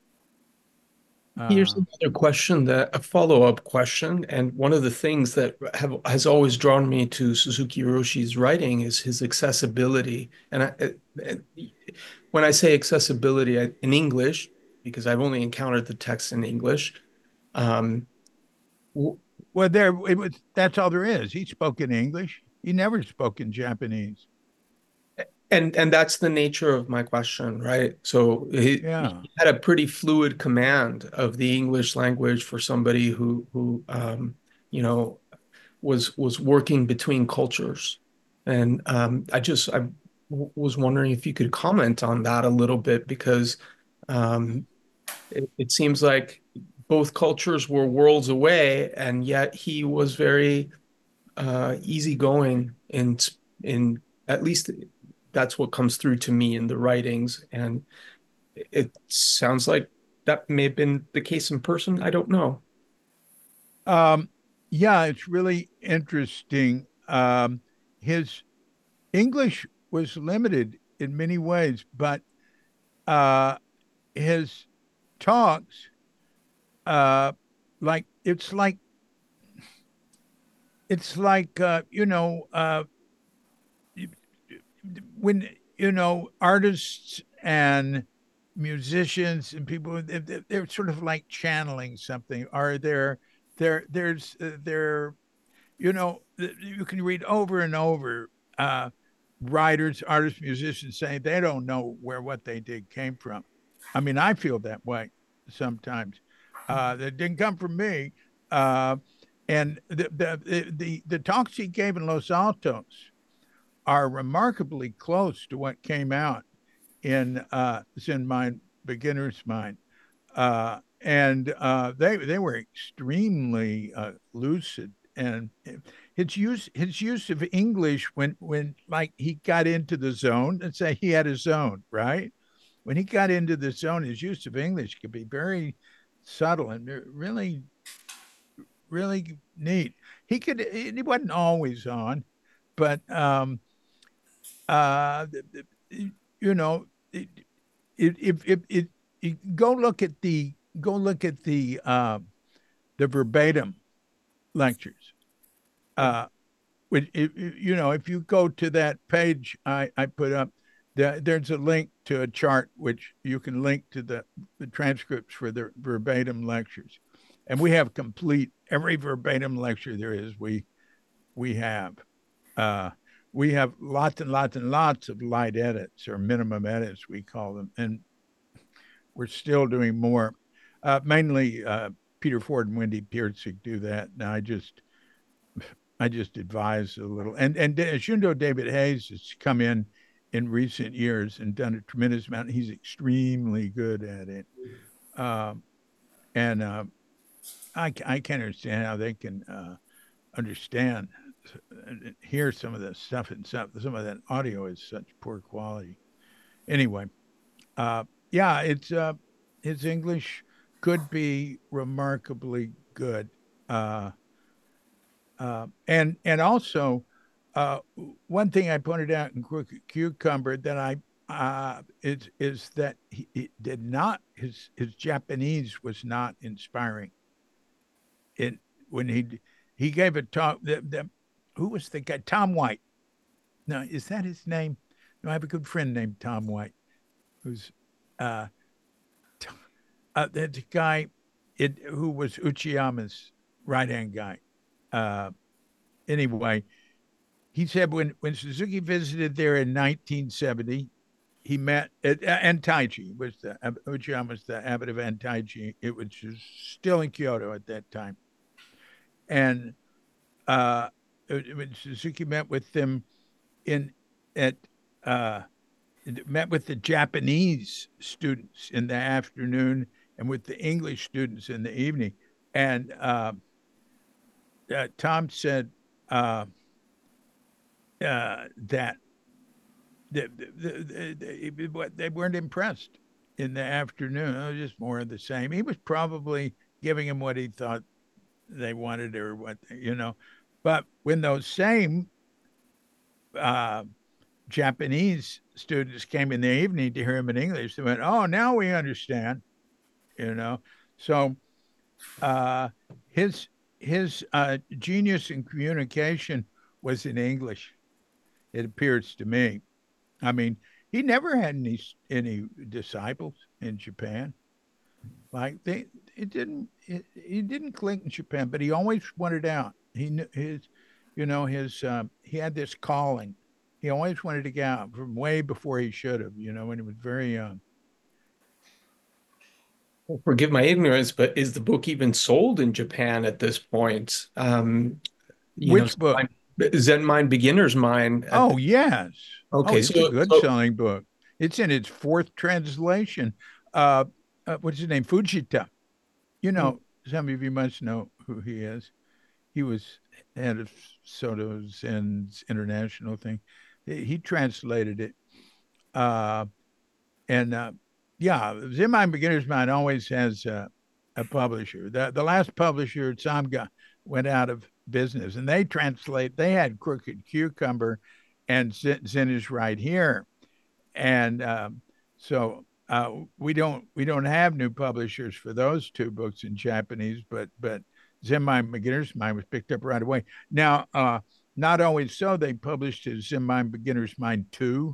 Here's Uh, another question, that a follow-up question, and one of the things that have has always drawn me to Suzuki Roshi's writing is his accessibility. And I, uh, when I say accessibility I, in English, because I've only encountered the text in English, um, well, there it was. That's all there is. He spoke in English. He never spoke in Japanese. And and that's the nature of my question, right? So he, Yeah. he had a pretty fluid command of the English language for somebody who who um, you know was was working between cultures. And um, I just I w was wondering if you could comment on that a little bit because um, it, it seems like both cultures were worlds away, and yet he was very uh, easygoing in in at least that's what comes through to me in the writings, and it sounds like that may have been the case in person. I don't know. Um, yeah, it's really interesting. Um, his English was limited in many ways, but uh, his talks, uh, like it's like it's like uh, you know uh, when you know artists and musicians and people they're, they're sort of like channeling something. Are there there there's uh, there you know you can read over and over uh, writers, artists, musicians saying they don't know where what they did came from. I mean, I feel that way sometimes. Uh, that didn't come from me. Uh, and the, the the the talks he gave in Los Altos are remarkably close to what came out in uh, Zen Mind, Beginner's Mind. Uh, and uh, they they were extremely uh, lucid, and his use his use of English when when like he got into the zone. Let's say he had a zone, right? When he got into the zone, his use of English could be very subtle and really really neat. He could he wasn't always on, but um, uh, you know, it, if if it, it, go look at the go look at the uh, the verbatim lectures. Uh, which, if, you know, if you go to that page I, I put up, there, there's a link to a chart which you can link to the, the transcripts for the verbatim lectures, and we have complete every verbatim lecture there is. We we have. Uh, we have lots and lots and lots of light edits or minimum edits, we call them. And we're still doing more. Uh, mainly uh, Peter Ford and Wendy Piercing do that. Now I just I just advise a little. And and Shundo David Hayes has come in in recent years and done a tremendous amount. He's extremely good at it. Um, and uh, I, I can't understand how they can uh, understand hear some of the stuff and some some of that audio is such poor quality. Anyway, uh, yeah, it's uh, his English could be remarkably good. Uh, Uh, and and also, uh, one thing I pointed out in Crooked Cucumber that I uh, is is that he, he did not his his Japanese was not inspiring. It when he he gave a talk. The, the who was the guy? Tom White. No, is that his name? No, I have a good friend named Tom White, who's uh, uh the guy it who was Uchiyama's right hand guy. Uh, anyway, he said when when Suzuki visited there in nineteen seventy, he met at Antaichi was the Uchiyama was the abbot of Antaichi. It was still in Kyoto at that time, and uh, when Suzuki met with them in at uh, met with the Japanese students in the afternoon and with the English students in the evening, and uh, uh, Tom said uh, uh, that the, the, the, the, they weren't impressed in the afternoon. It was just more of the same. He was probably giving them what he thought they wanted or what, you know. But when those same uh, Japanese students came in the evening to hear him in English, they went, oh, now we understand, you know. So uh, his his uh, genius in communication was in English, it appears to me. I mean, he never had any any disciples in Japan. Like they, it didn't, it, he didn't click in Japan, but he always wanted out. He knew his, you know, his, um, he had this calling. He always wanted to get out from way before he should have, you know, when he was very young. Well, forgive my ignorance, but is the book even sold in Japan at this point? Um, you know, Which book? Zen Mind, Beginner's Mind. At Oh, the, yes. Oh, okay, it's a so, good so selling book. It's in its fourth translation. Uh, uh, what's his name? Fujita. You know, some of you must know who he is. He was head of Soto Zen's international thing. He translated it. Uh, and uh, yeah, Zen Mind Beginner's Mind always has uh, a publisher. The, the last publisher, Samga, went out of business, and they translate. They had Crooked Cucumber, and Zen, Zen is right here, and um, so uh, we don't we don't have new publishers for those two books in Japanese, but but Zen Mind Beginner's Mind was picked up right away. Now, uh, not always so. They published his Zen Mind Beginner's Mind two.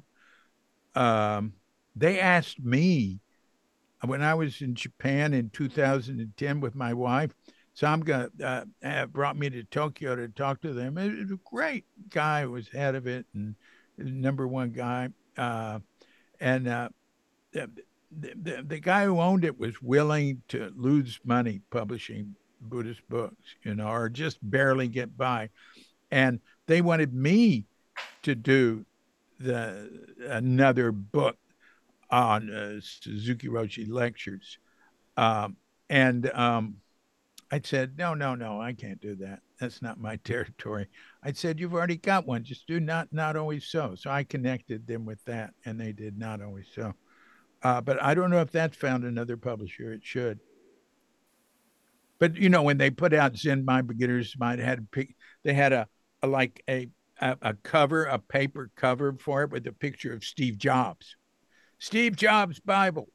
Um, they asked me when I was in Japan in two thousand ten with my wife. Samga uh, brought me to Tokyo to talk to them. It was a great guy who was head of it and number one guy. Uh, and uh, the, the, the guy who owned it was willing to lose money publishing Buddhist books, you know, or just barely get by. And they wanted me to do the another book on uh, Suzuki Roshi lectures. Um, and um, I said, no, no, no, I can't do that. That's not my territory. I said, you've already got one. Just do not, not always so. So I connected them with that, and they did not always so. Uh, but I don't know if that's found another publisher. It should. But you know, when they put out Zen Mind Beginner's Mind, had a pic, they had a, a like a, a a cover, a paper cover for it with a picture of Steve Jobs. Steve Jobs Bible.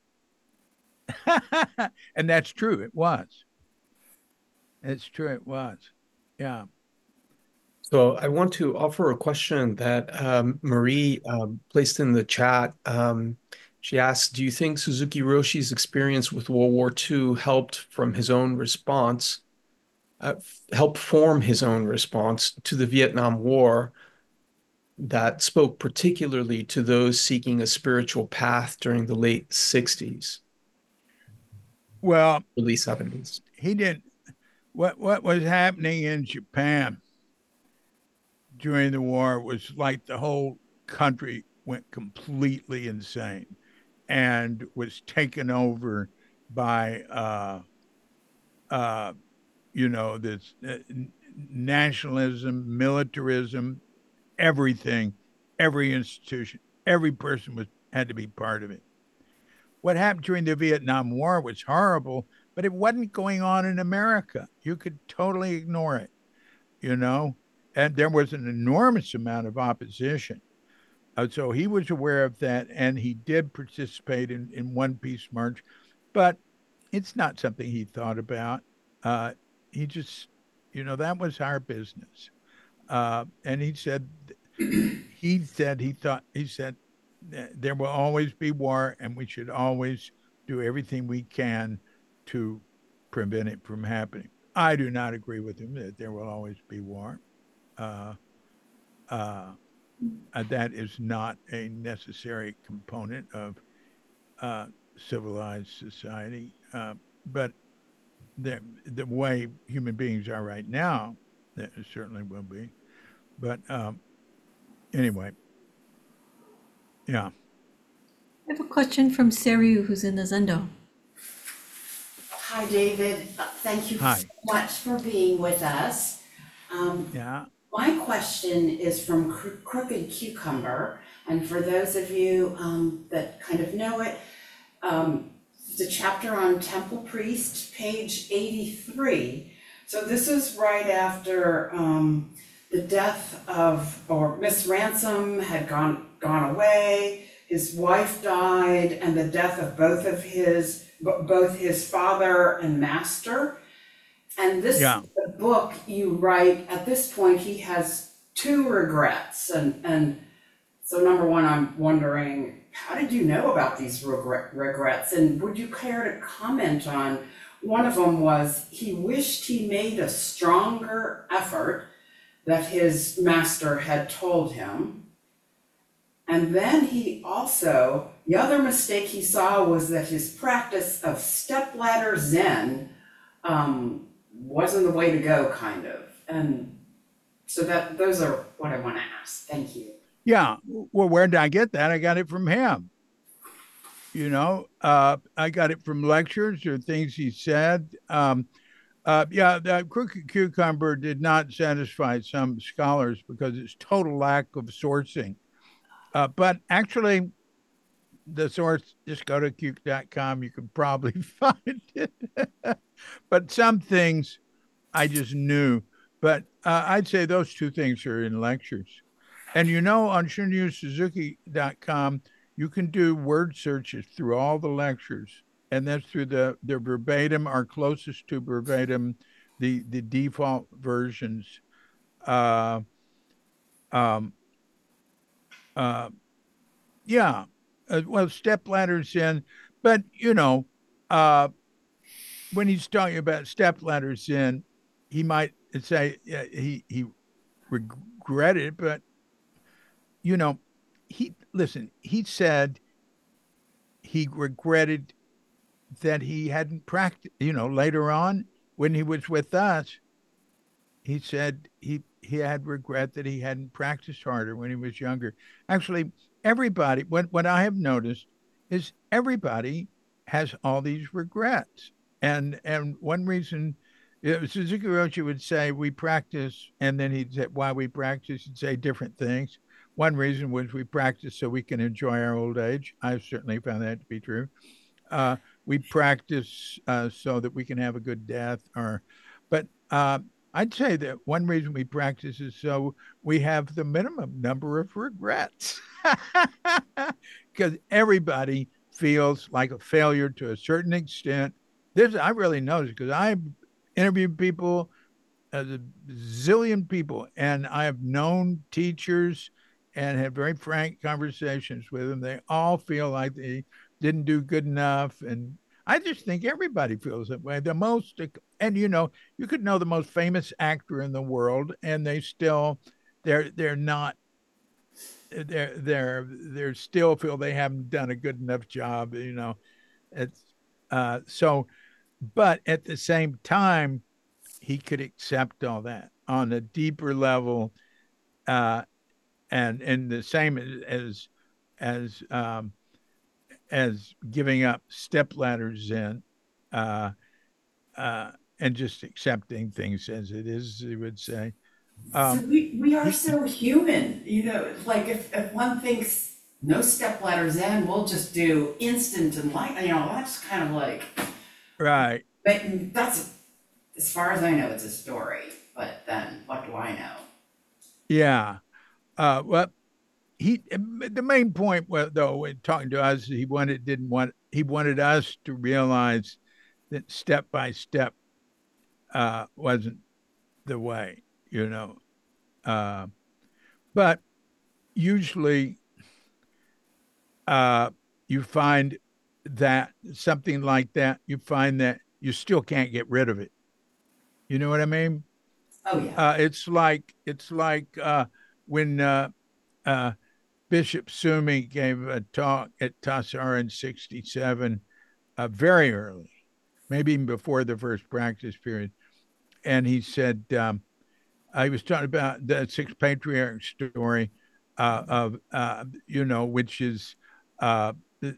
And that's true. It was. It's true. It was. Yeah. So I want to offer a question that um, Marie um, placed in the chat. Um, she asked, do you think Suzuki Roshi's experience with World War Two helped from his own response, uh, help form his own response to the Vietnam War that spoke particularly to those seeking a spiritual path during the late sixties, Well, early seventies? he didn't. What what was happening in Japan during the war was like the whole country went completely insane and was taken over by uh uh you know this uh, nationalism, militarism, everything, every institution, every person was had to be part of it. What happened during the Vietnam War was horrible, but it wasn't going on in America. You could totally ignore it. you know, and there was an enormous amount of opposition. Uh, so he was aware of that, and he did participate in, in One Peace March, but it's not something he thought about. Uh, he just, you know, that was our business. Uh, and he said, he said, he thought, he said, there will always be war, and we should always do everything we can to prevent it from happening. I do not agree with him that there will always be war. Uh, uh, uh, that is not a necessary component of uh, civilized society. Uh, but the the way human beings are right now, that certainly will be. But um, anyway, yeah. I have a question from Seru, who's in the Zendo. Hi, David. Uh, Thank you so Hi. much for being with us. Um, Yeah. my question is from Cro- Crooked Cucumber, and for those of you um, that kind of know it, um, it's a chapter on Temple Priest, page eighty-three. So this is right after um, the death of, or Miss Ransom had gone gone away. His wife died, and the death of both of his bo- both his father and master. And this Yeah. the book you write at this point, he has two regrets, and and so number one, I'm wondering, how did you know about these regret, regrets, and would you care to comment on one of them? Was he wished he made a stronger effort that his master had told him. And then he also, the other mistake he saw was that his practice of stepladder Zen um, wasn't the way to go, kind of. And so that those are what I want to ask. Thank you. Yeah. Well, where did I get that? I got it from him. You know, uh, I got it from lectures or things he said. Um, uh, yeah, the Crooked Cucumber did not satisfy some scholars because its total lack of sourcing. Uh, but actually, the source, just go to cuke dot com. You can probably find it. But some things I just knew. But uh, I'd say those two things are in lectures. And you know, on shunryu suzuki dot com, you can do word searches through all the lectures. And that's through the, the verbatim or closest to verbatim, the, the default versions. Uh, um, uh, yeah. Uh, well, step ladders in, but you know, uh, when he's talking about step ladders in, he might say uh, he he regretted, but you know, he listen. He said he regretted that he hadn't practiced. You know, later on when he was with us, he said he he had regret that he hadn't practiced harder when he was younger. Actually, everybody, what what I have noticed is everybody has all these regrets, and and one reason. uh, Suzuki Roshi would say we practice, and then he'd say why we practice. He'd say different things. One reason was we practice so we can enjoy our old age. I've certainly found that to be true. Uh, we practice uh, so that we can have a good death, or, but uh, I'd say that one reason we practice is so we have the minimum number of regrets, because everybody feels like a failure to a certain extent. This I really noticed because I've interviewed people, a zillion people, and I have known teachers and had very frank conversations with them. They all feel like they didn't do good enough. And I just think everybody feels that way. The most, and you know, you could know the most famous actor in the world, and they still, they're they're not, they're they're they're still feel they haven't done a good enough job. You know, it's uh, so, but at the same time, he could accept all that on a deeper level, uh, and and the same as as um, as giving up step ladders in, uh, uh, and just accepting things as it is, he would say. So Um, we, we are he, he, so human, you know, like if, if one thinks no stepladder Zen, we'll just do instant and light, you know, that's kind of like, right. but that's, as far as I know, it's a story. but then what do I know? Yeah. Uh, well, he the main point, well, though, in talking to us, he wanted didn't want he wanted us to realize that step by step uh, wasn't the way, you know. Uh, but usually, uh, you find that something like that, you find that you still can't get rid of it. You know what I mean? Oh yeah. Uh, it's like it's like uh, when uh, uh, Bishop Sumi gave a talk at Tassar in sixty-seven, uh, very early, maybe even before the first practice period. And he said, um, I was talking about the six patriarch story uh, of, uh, you know, which is uh,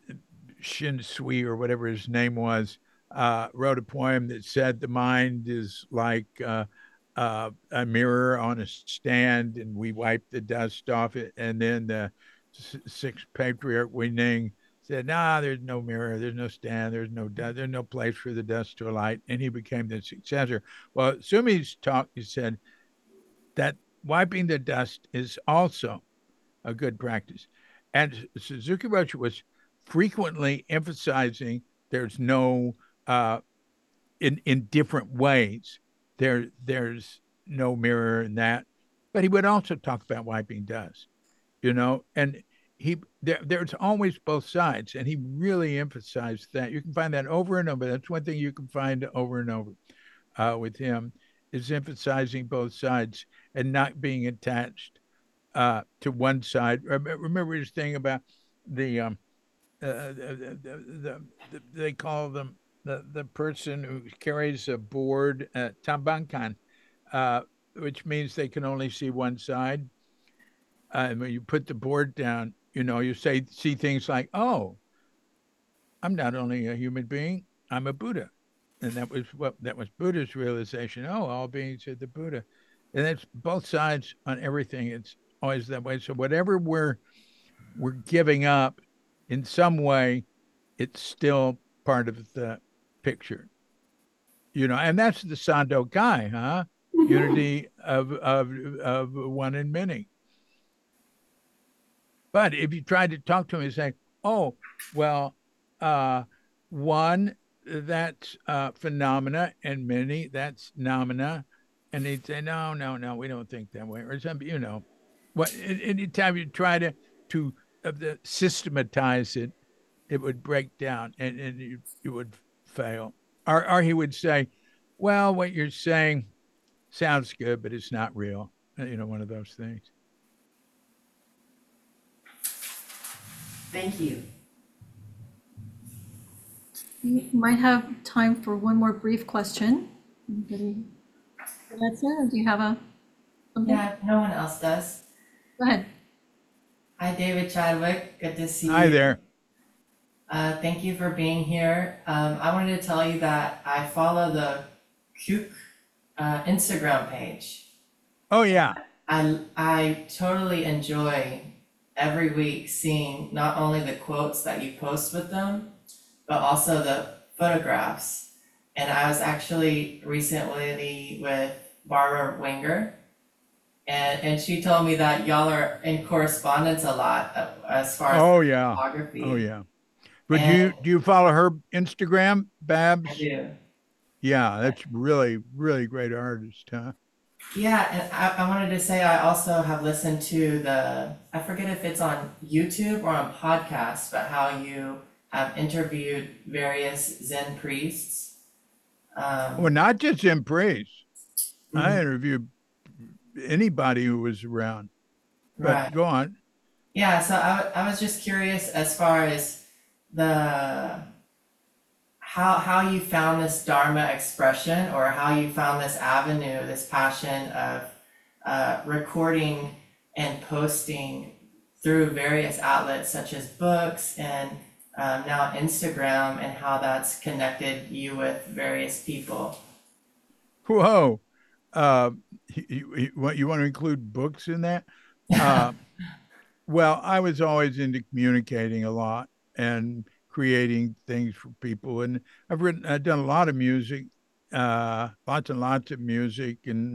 Shin Sui or whatever his name was, uh, wrote a poem that said the mind is like uh, uh, a mirror on a stand, and we wipe the dust off it. And then the sixth patriarch Hui Ning said, "Nah, there's no mirror, there's no stand, there's no dust, there's no place for the dust to alight," and he became the successor. Well, Sumi's talk, he said that wiping the dust is also a good practice, and Suzuki Roshi was frequently emphasizing there's no uh, in in different ways. There there's no mirror in that, but he would also talk about wiping dust, you know, and he there there's always both sides, and he really emphasized that. You can find that over and over. That's one thing you can find over and over uh, with him is emphasizing both sides and not being attached uh, to one side. Remember his thing about the um, uh, the, the, the, the, they call them the the person who carries a board, uh, tambankan, uh, which means they can only see one side. Uh, and when you put the board down, you know, you say see things like, "Oh, I'm not only a human being, I'm a Buddha," and that was what that was Buddha's realization. Oh, all beings are the Buddha, and it's both sides on everything. It's always that way. So whatever we're we're giving up in some way, it's still part of the picture, you know, and that's the Sando Kai, huh? Unity of of of one and many. But if you try to talk to him and say, "Oh, well, uh, one that's uh, phenomena, and many that's nomina," and he'd say, "No, no, no, we don't think that way," or something, you know. What anytime you try to to uh, the, systematize it, it would break down and, and you, you would fail. Or, or he would say, "Well, what you're saying sounds good, but it's not real." You know, one of those things. Thank you. We might have time for one more brief question. Anybody? Vanessa, do you have a something? Yeah, if no one else does. Go ahead. Hi, David Chadwick. Good to see Hi you. there. Uh, thank you for being here. Um, I wanted to tell you that I follow the Kook uh, Instagram page. Oh yeah. I I totally enjoy every week seeing not only the quotes that you post with them, but also the photographs. And I was actually recently with Barbara Winger, and and she told me that y'all are in correspondence a lot uh, as far as Oh yeah. photography. Oh yeah. Would And you do you follow her Instagram, I Babs? do. Yeah, that's really, really great artist, huh? Yeah, and I, I wanted to say I also have listened to the, I forget if it's on YouTube or on podcast, but how you have interviewed various Zen priests. Um, Well, not just in praise. I mhm, interviewed anybody who was around. But right. go on. Yeah, so I, I was just curious as far as the how how you found this Dharma expression or how you found this avenue, this passion of uh, recording and posting through various outlets such as books and um, now Instagram, and how that's connected you with various people. Whoa. Uh, you, you, what, you want to include books in that? Uh, well, I was always into communicating a lot and creating things for people. And I've written, I've done a lot of music, uh, lots and lots of music and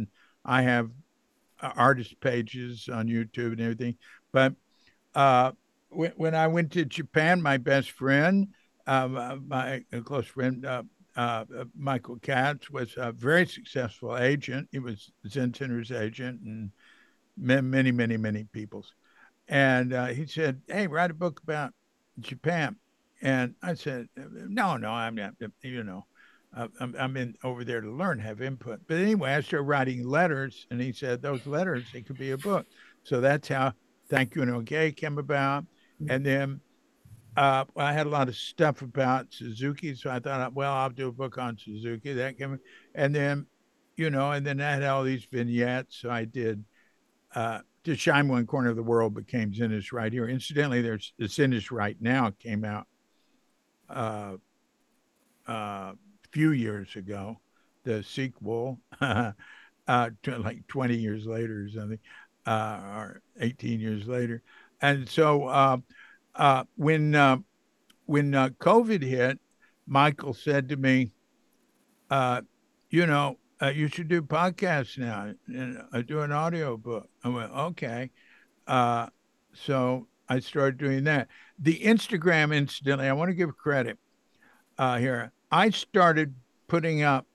I have uh, artist pages on YouTube and everything. But uh, when, when I went to Japan, my best friend, um, uh, my close friend, uh, uh, Michael Katz, was a very successful agent. He was Zen Center's agent and many, many, many people's. And uh, he said, "Hey, write a book about Japan." And I said, "No, no, I'm not. You know, uh, I'm, I'm in over there to learn, have input." But anyway, I started writing letters, and he said, "Those letters, it could be a book." So that's how Thank You and Okay came about. And then uh, I had a lot of stuff about Suzuki, so I thought, well, I'll do a book on Suzuki. That came, and then, you know, and then I had all these vignettes. So I did. Uh, to Shine One Corner of the World became Zen is Right Here. Incidentally, there's the Zen is Right Now came out uh, uh, a few years ago, the sequel, uh, to like twenty years later or something, uh, or eighteen years later. And so uh, uh, when uh, when uh, COVID hit, Michael said to me, uh, you know, uh, you should do podcasts now and uh, do an audio book. I went, okay. Uh, so I started doing that. The Instagram, incidentally, I want to give credit uh, here. I started putting up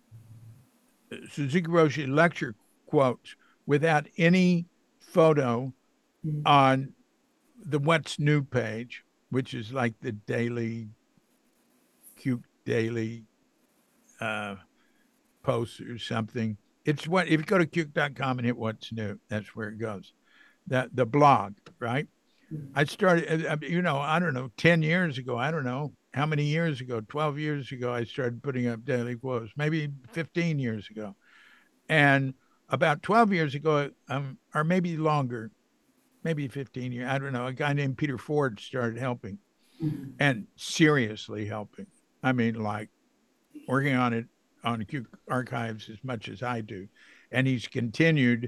Suzuki Roshi lecture quotes without any photo on the What's New page, which is like the daily, cute daily uh, posts or something. It's what, if you go to cuke dot com and hit What's New, that's where it goes. That the blog, right? I started, you know, I don't know, ten years ago, I don't know how many years ago, twelve years ago, I started putting up daily quotes, maybe fifteen years ago. And about twelve years ago, um, or maybe longer, maybe fifteen years, I don't know, a guy named Peter Ford started helping and seriously helping. I mean, like working on it on Q Archives as much as I do. And he's continued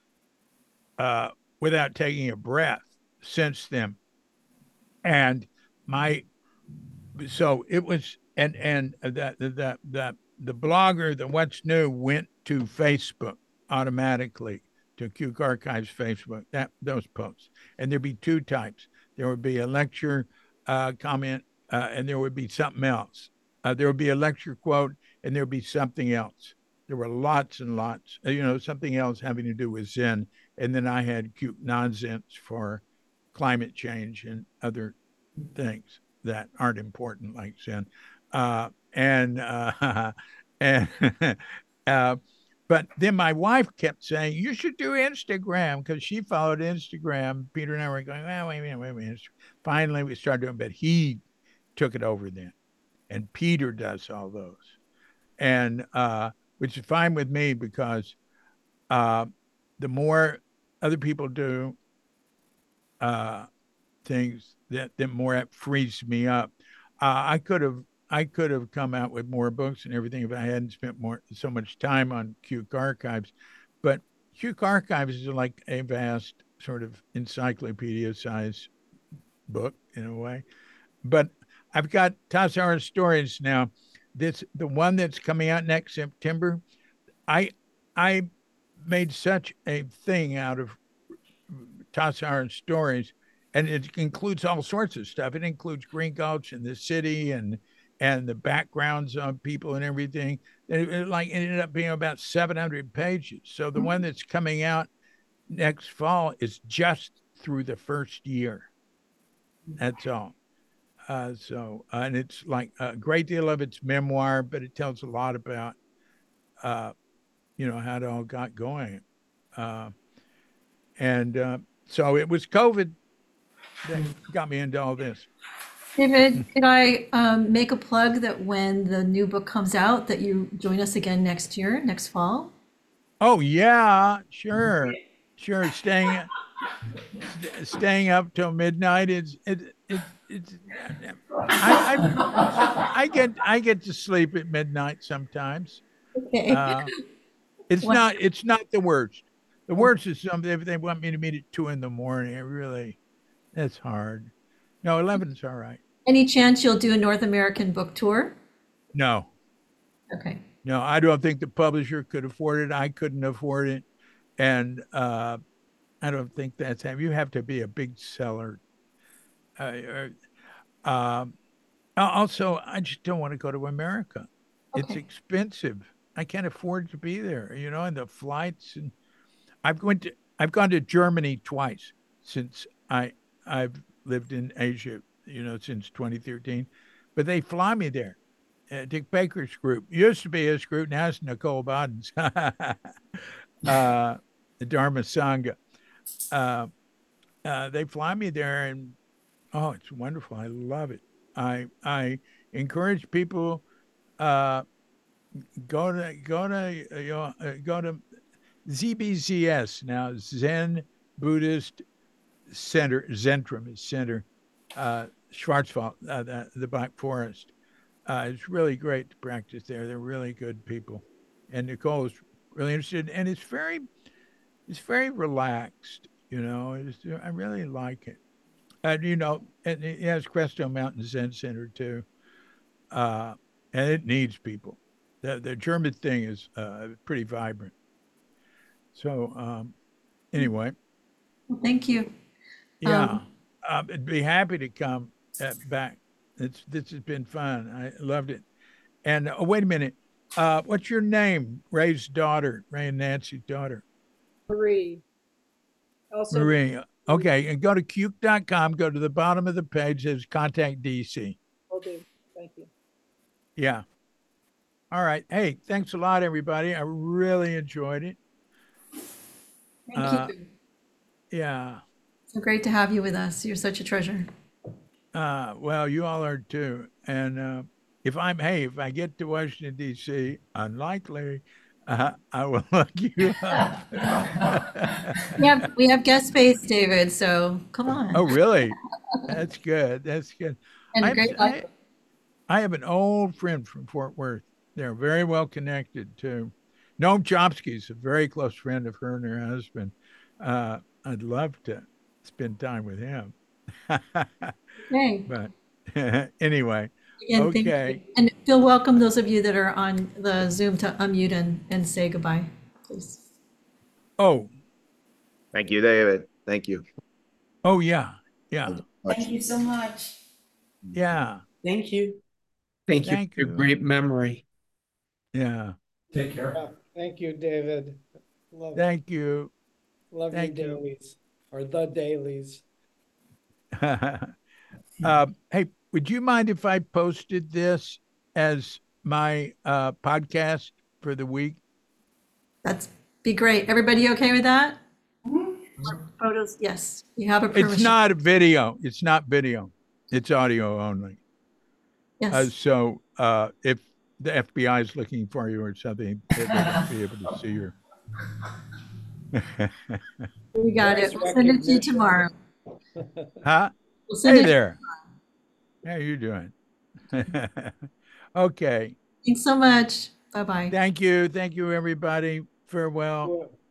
uh, without taking a breath since then. And my, so it was, and, and that, that, that the blogger, the What's New went to Facebook automatically to Q Archives Facebook, that, those posts. And there'd be two types. There would be a lecture uh, comment uh, and there would be something else. Uh, there would be a lecture quote and there would be something else. There were lots and lots, you know, something else having to do with Zen. And then I had cute nonsense for climate change and other things that aren't important like Zen. Uh, and, uh, and, uh, but then my wife kept saying, you should do Instagram because she followed Instagram. Peter and I were going, well, wait a minute, wait a minute. Finally, we started doing it, but he took it over then. And Peter does all those. And, uh, which is fine with me because uh, the more other people do uh, things, that the more it frees me up. Uh, I could have I could have come out with more books and everything if I hadn't spent more so much time on Q Archives. But Q Archives is like a vast sort of encyclopedia size book in a way. But I've got Tassajara Stories now. This the one that's coming out next September. I I made such a thing out of Tassajara Stories, and it includes all sorts of stuff. It includes Green Gulch and the city and and the backgrounds of people and everything. It, it like ended up being about seven hundred pages. So the one that's coming out next fall is just through the first year. That's all. Uh, so, uh, and it's like a great deal of it's memoir, but it tells a lot about, uh, you know, how it all got going. Uh, and uh, so it was COVID that got me into all this. David, could I um, make a plug that when the new book comes out, that you join us again next year, next fall? Oh yeah, sure, sure. Staying, staying up till midnight is it it it's. I, I I get I get to sleep at midnight sometimes. Okay. Uh, it's What- not it's not the worst. The worst is something if they want me to meet at two in the morning. It really, that's hard. No, eleven's all right. Any chance you'll do a North American book tour? No, Okay. No, I don't think the publisher could afford it. I couldn't afford it. And uh, I don't think that's how you have to be a big seller. Uh, uh, um, also, I just don't want to go to America. It's Okay. expensive. I can't afford to be there, you know, and the flights. And I've went to I've gone to Germany twice since I I've lived in Asia, you know, since twenty thirteen. But they fly me there. Uh, Dick Baker's group used to be his group, now it's Nicole Boden's. uh, the Dharma Sangha. Uh, uh, they fly me there, and oh, it's wonderful. I love it. I I encourage people uh, go to go to uh, you know, uh, go to Z B Z S now, Zen Buddhist Center. Zentrum is center. Uh, Schwarzwald, uh, the, the Black Forest. Uh, it's really great to practice there. They're really good people, and Nicole is really interested, and it's very it's very relaxed. You know, it's, I really like it. And you know, and it has Cresto Mountain Zen Center too, uh, and it needs people. The the German thing is uh, pretty vibrant. So um, anyway, Well, thank you. yeah, Um, um, I'd be happy to come uh, back. It's this has been fun. I loved it. And oh, wait a minute, uh, what's your name? Ray's daughter, Ray and Nancy's daughter, Marie. Also, Marie. Okay, and go to cuke dot com. Go to the bottom of the page. There's contact D C. will do. Thank you. Yeah. All right. Hey, thanks a lot, everybody. I really enjoyed it. Thank Uh, you. Yeah. So great to have you with us. You're such a treasure. Uh, well, you all are too. And uh, if I'm, hey, if I get to Washington, D C, unlikely, uh, I will look you up. We have we have guest space, David. So come on. Oh, really? That's good. That's good. And I have, great I, luck. I have an old friend from Fort Worth. They're very well connected too. Noam Chomsky is a very close friend of her and her husband. Uh, I'd love to spend time with him. Okay. But anyway, Again, thank you. okay. And feel welcome those of you that are on the Zoom to unmute and, and say goodbye, please. Oh, Thank you, David. Thank you. oh yeah, yeah, Thank you so much. yeah, Thank you. Thank you Thank for your you. great memory. yeah. Take care. Yeah, thank you, David. Love, Thank you. love your thank you. dailies or the dailies. uh, hey, would you mind if I posted this as my uh, podcast for the week? That's be great. Everybody okay with that? Mhm. Photos, yes. You have a permission. It's not a video. It's not video. It's audio only. Uh, Yes. so uh, if the F B I is looking for you or something, they won't be able to see your. We got Voice it. We'll send it to you recognition. tomorrow. Huh? We'll send Hey it. there. How you doing? Okay. Thanks so much. Bye-bye. Thank you. Thank you, everybody. Farewell. Cool.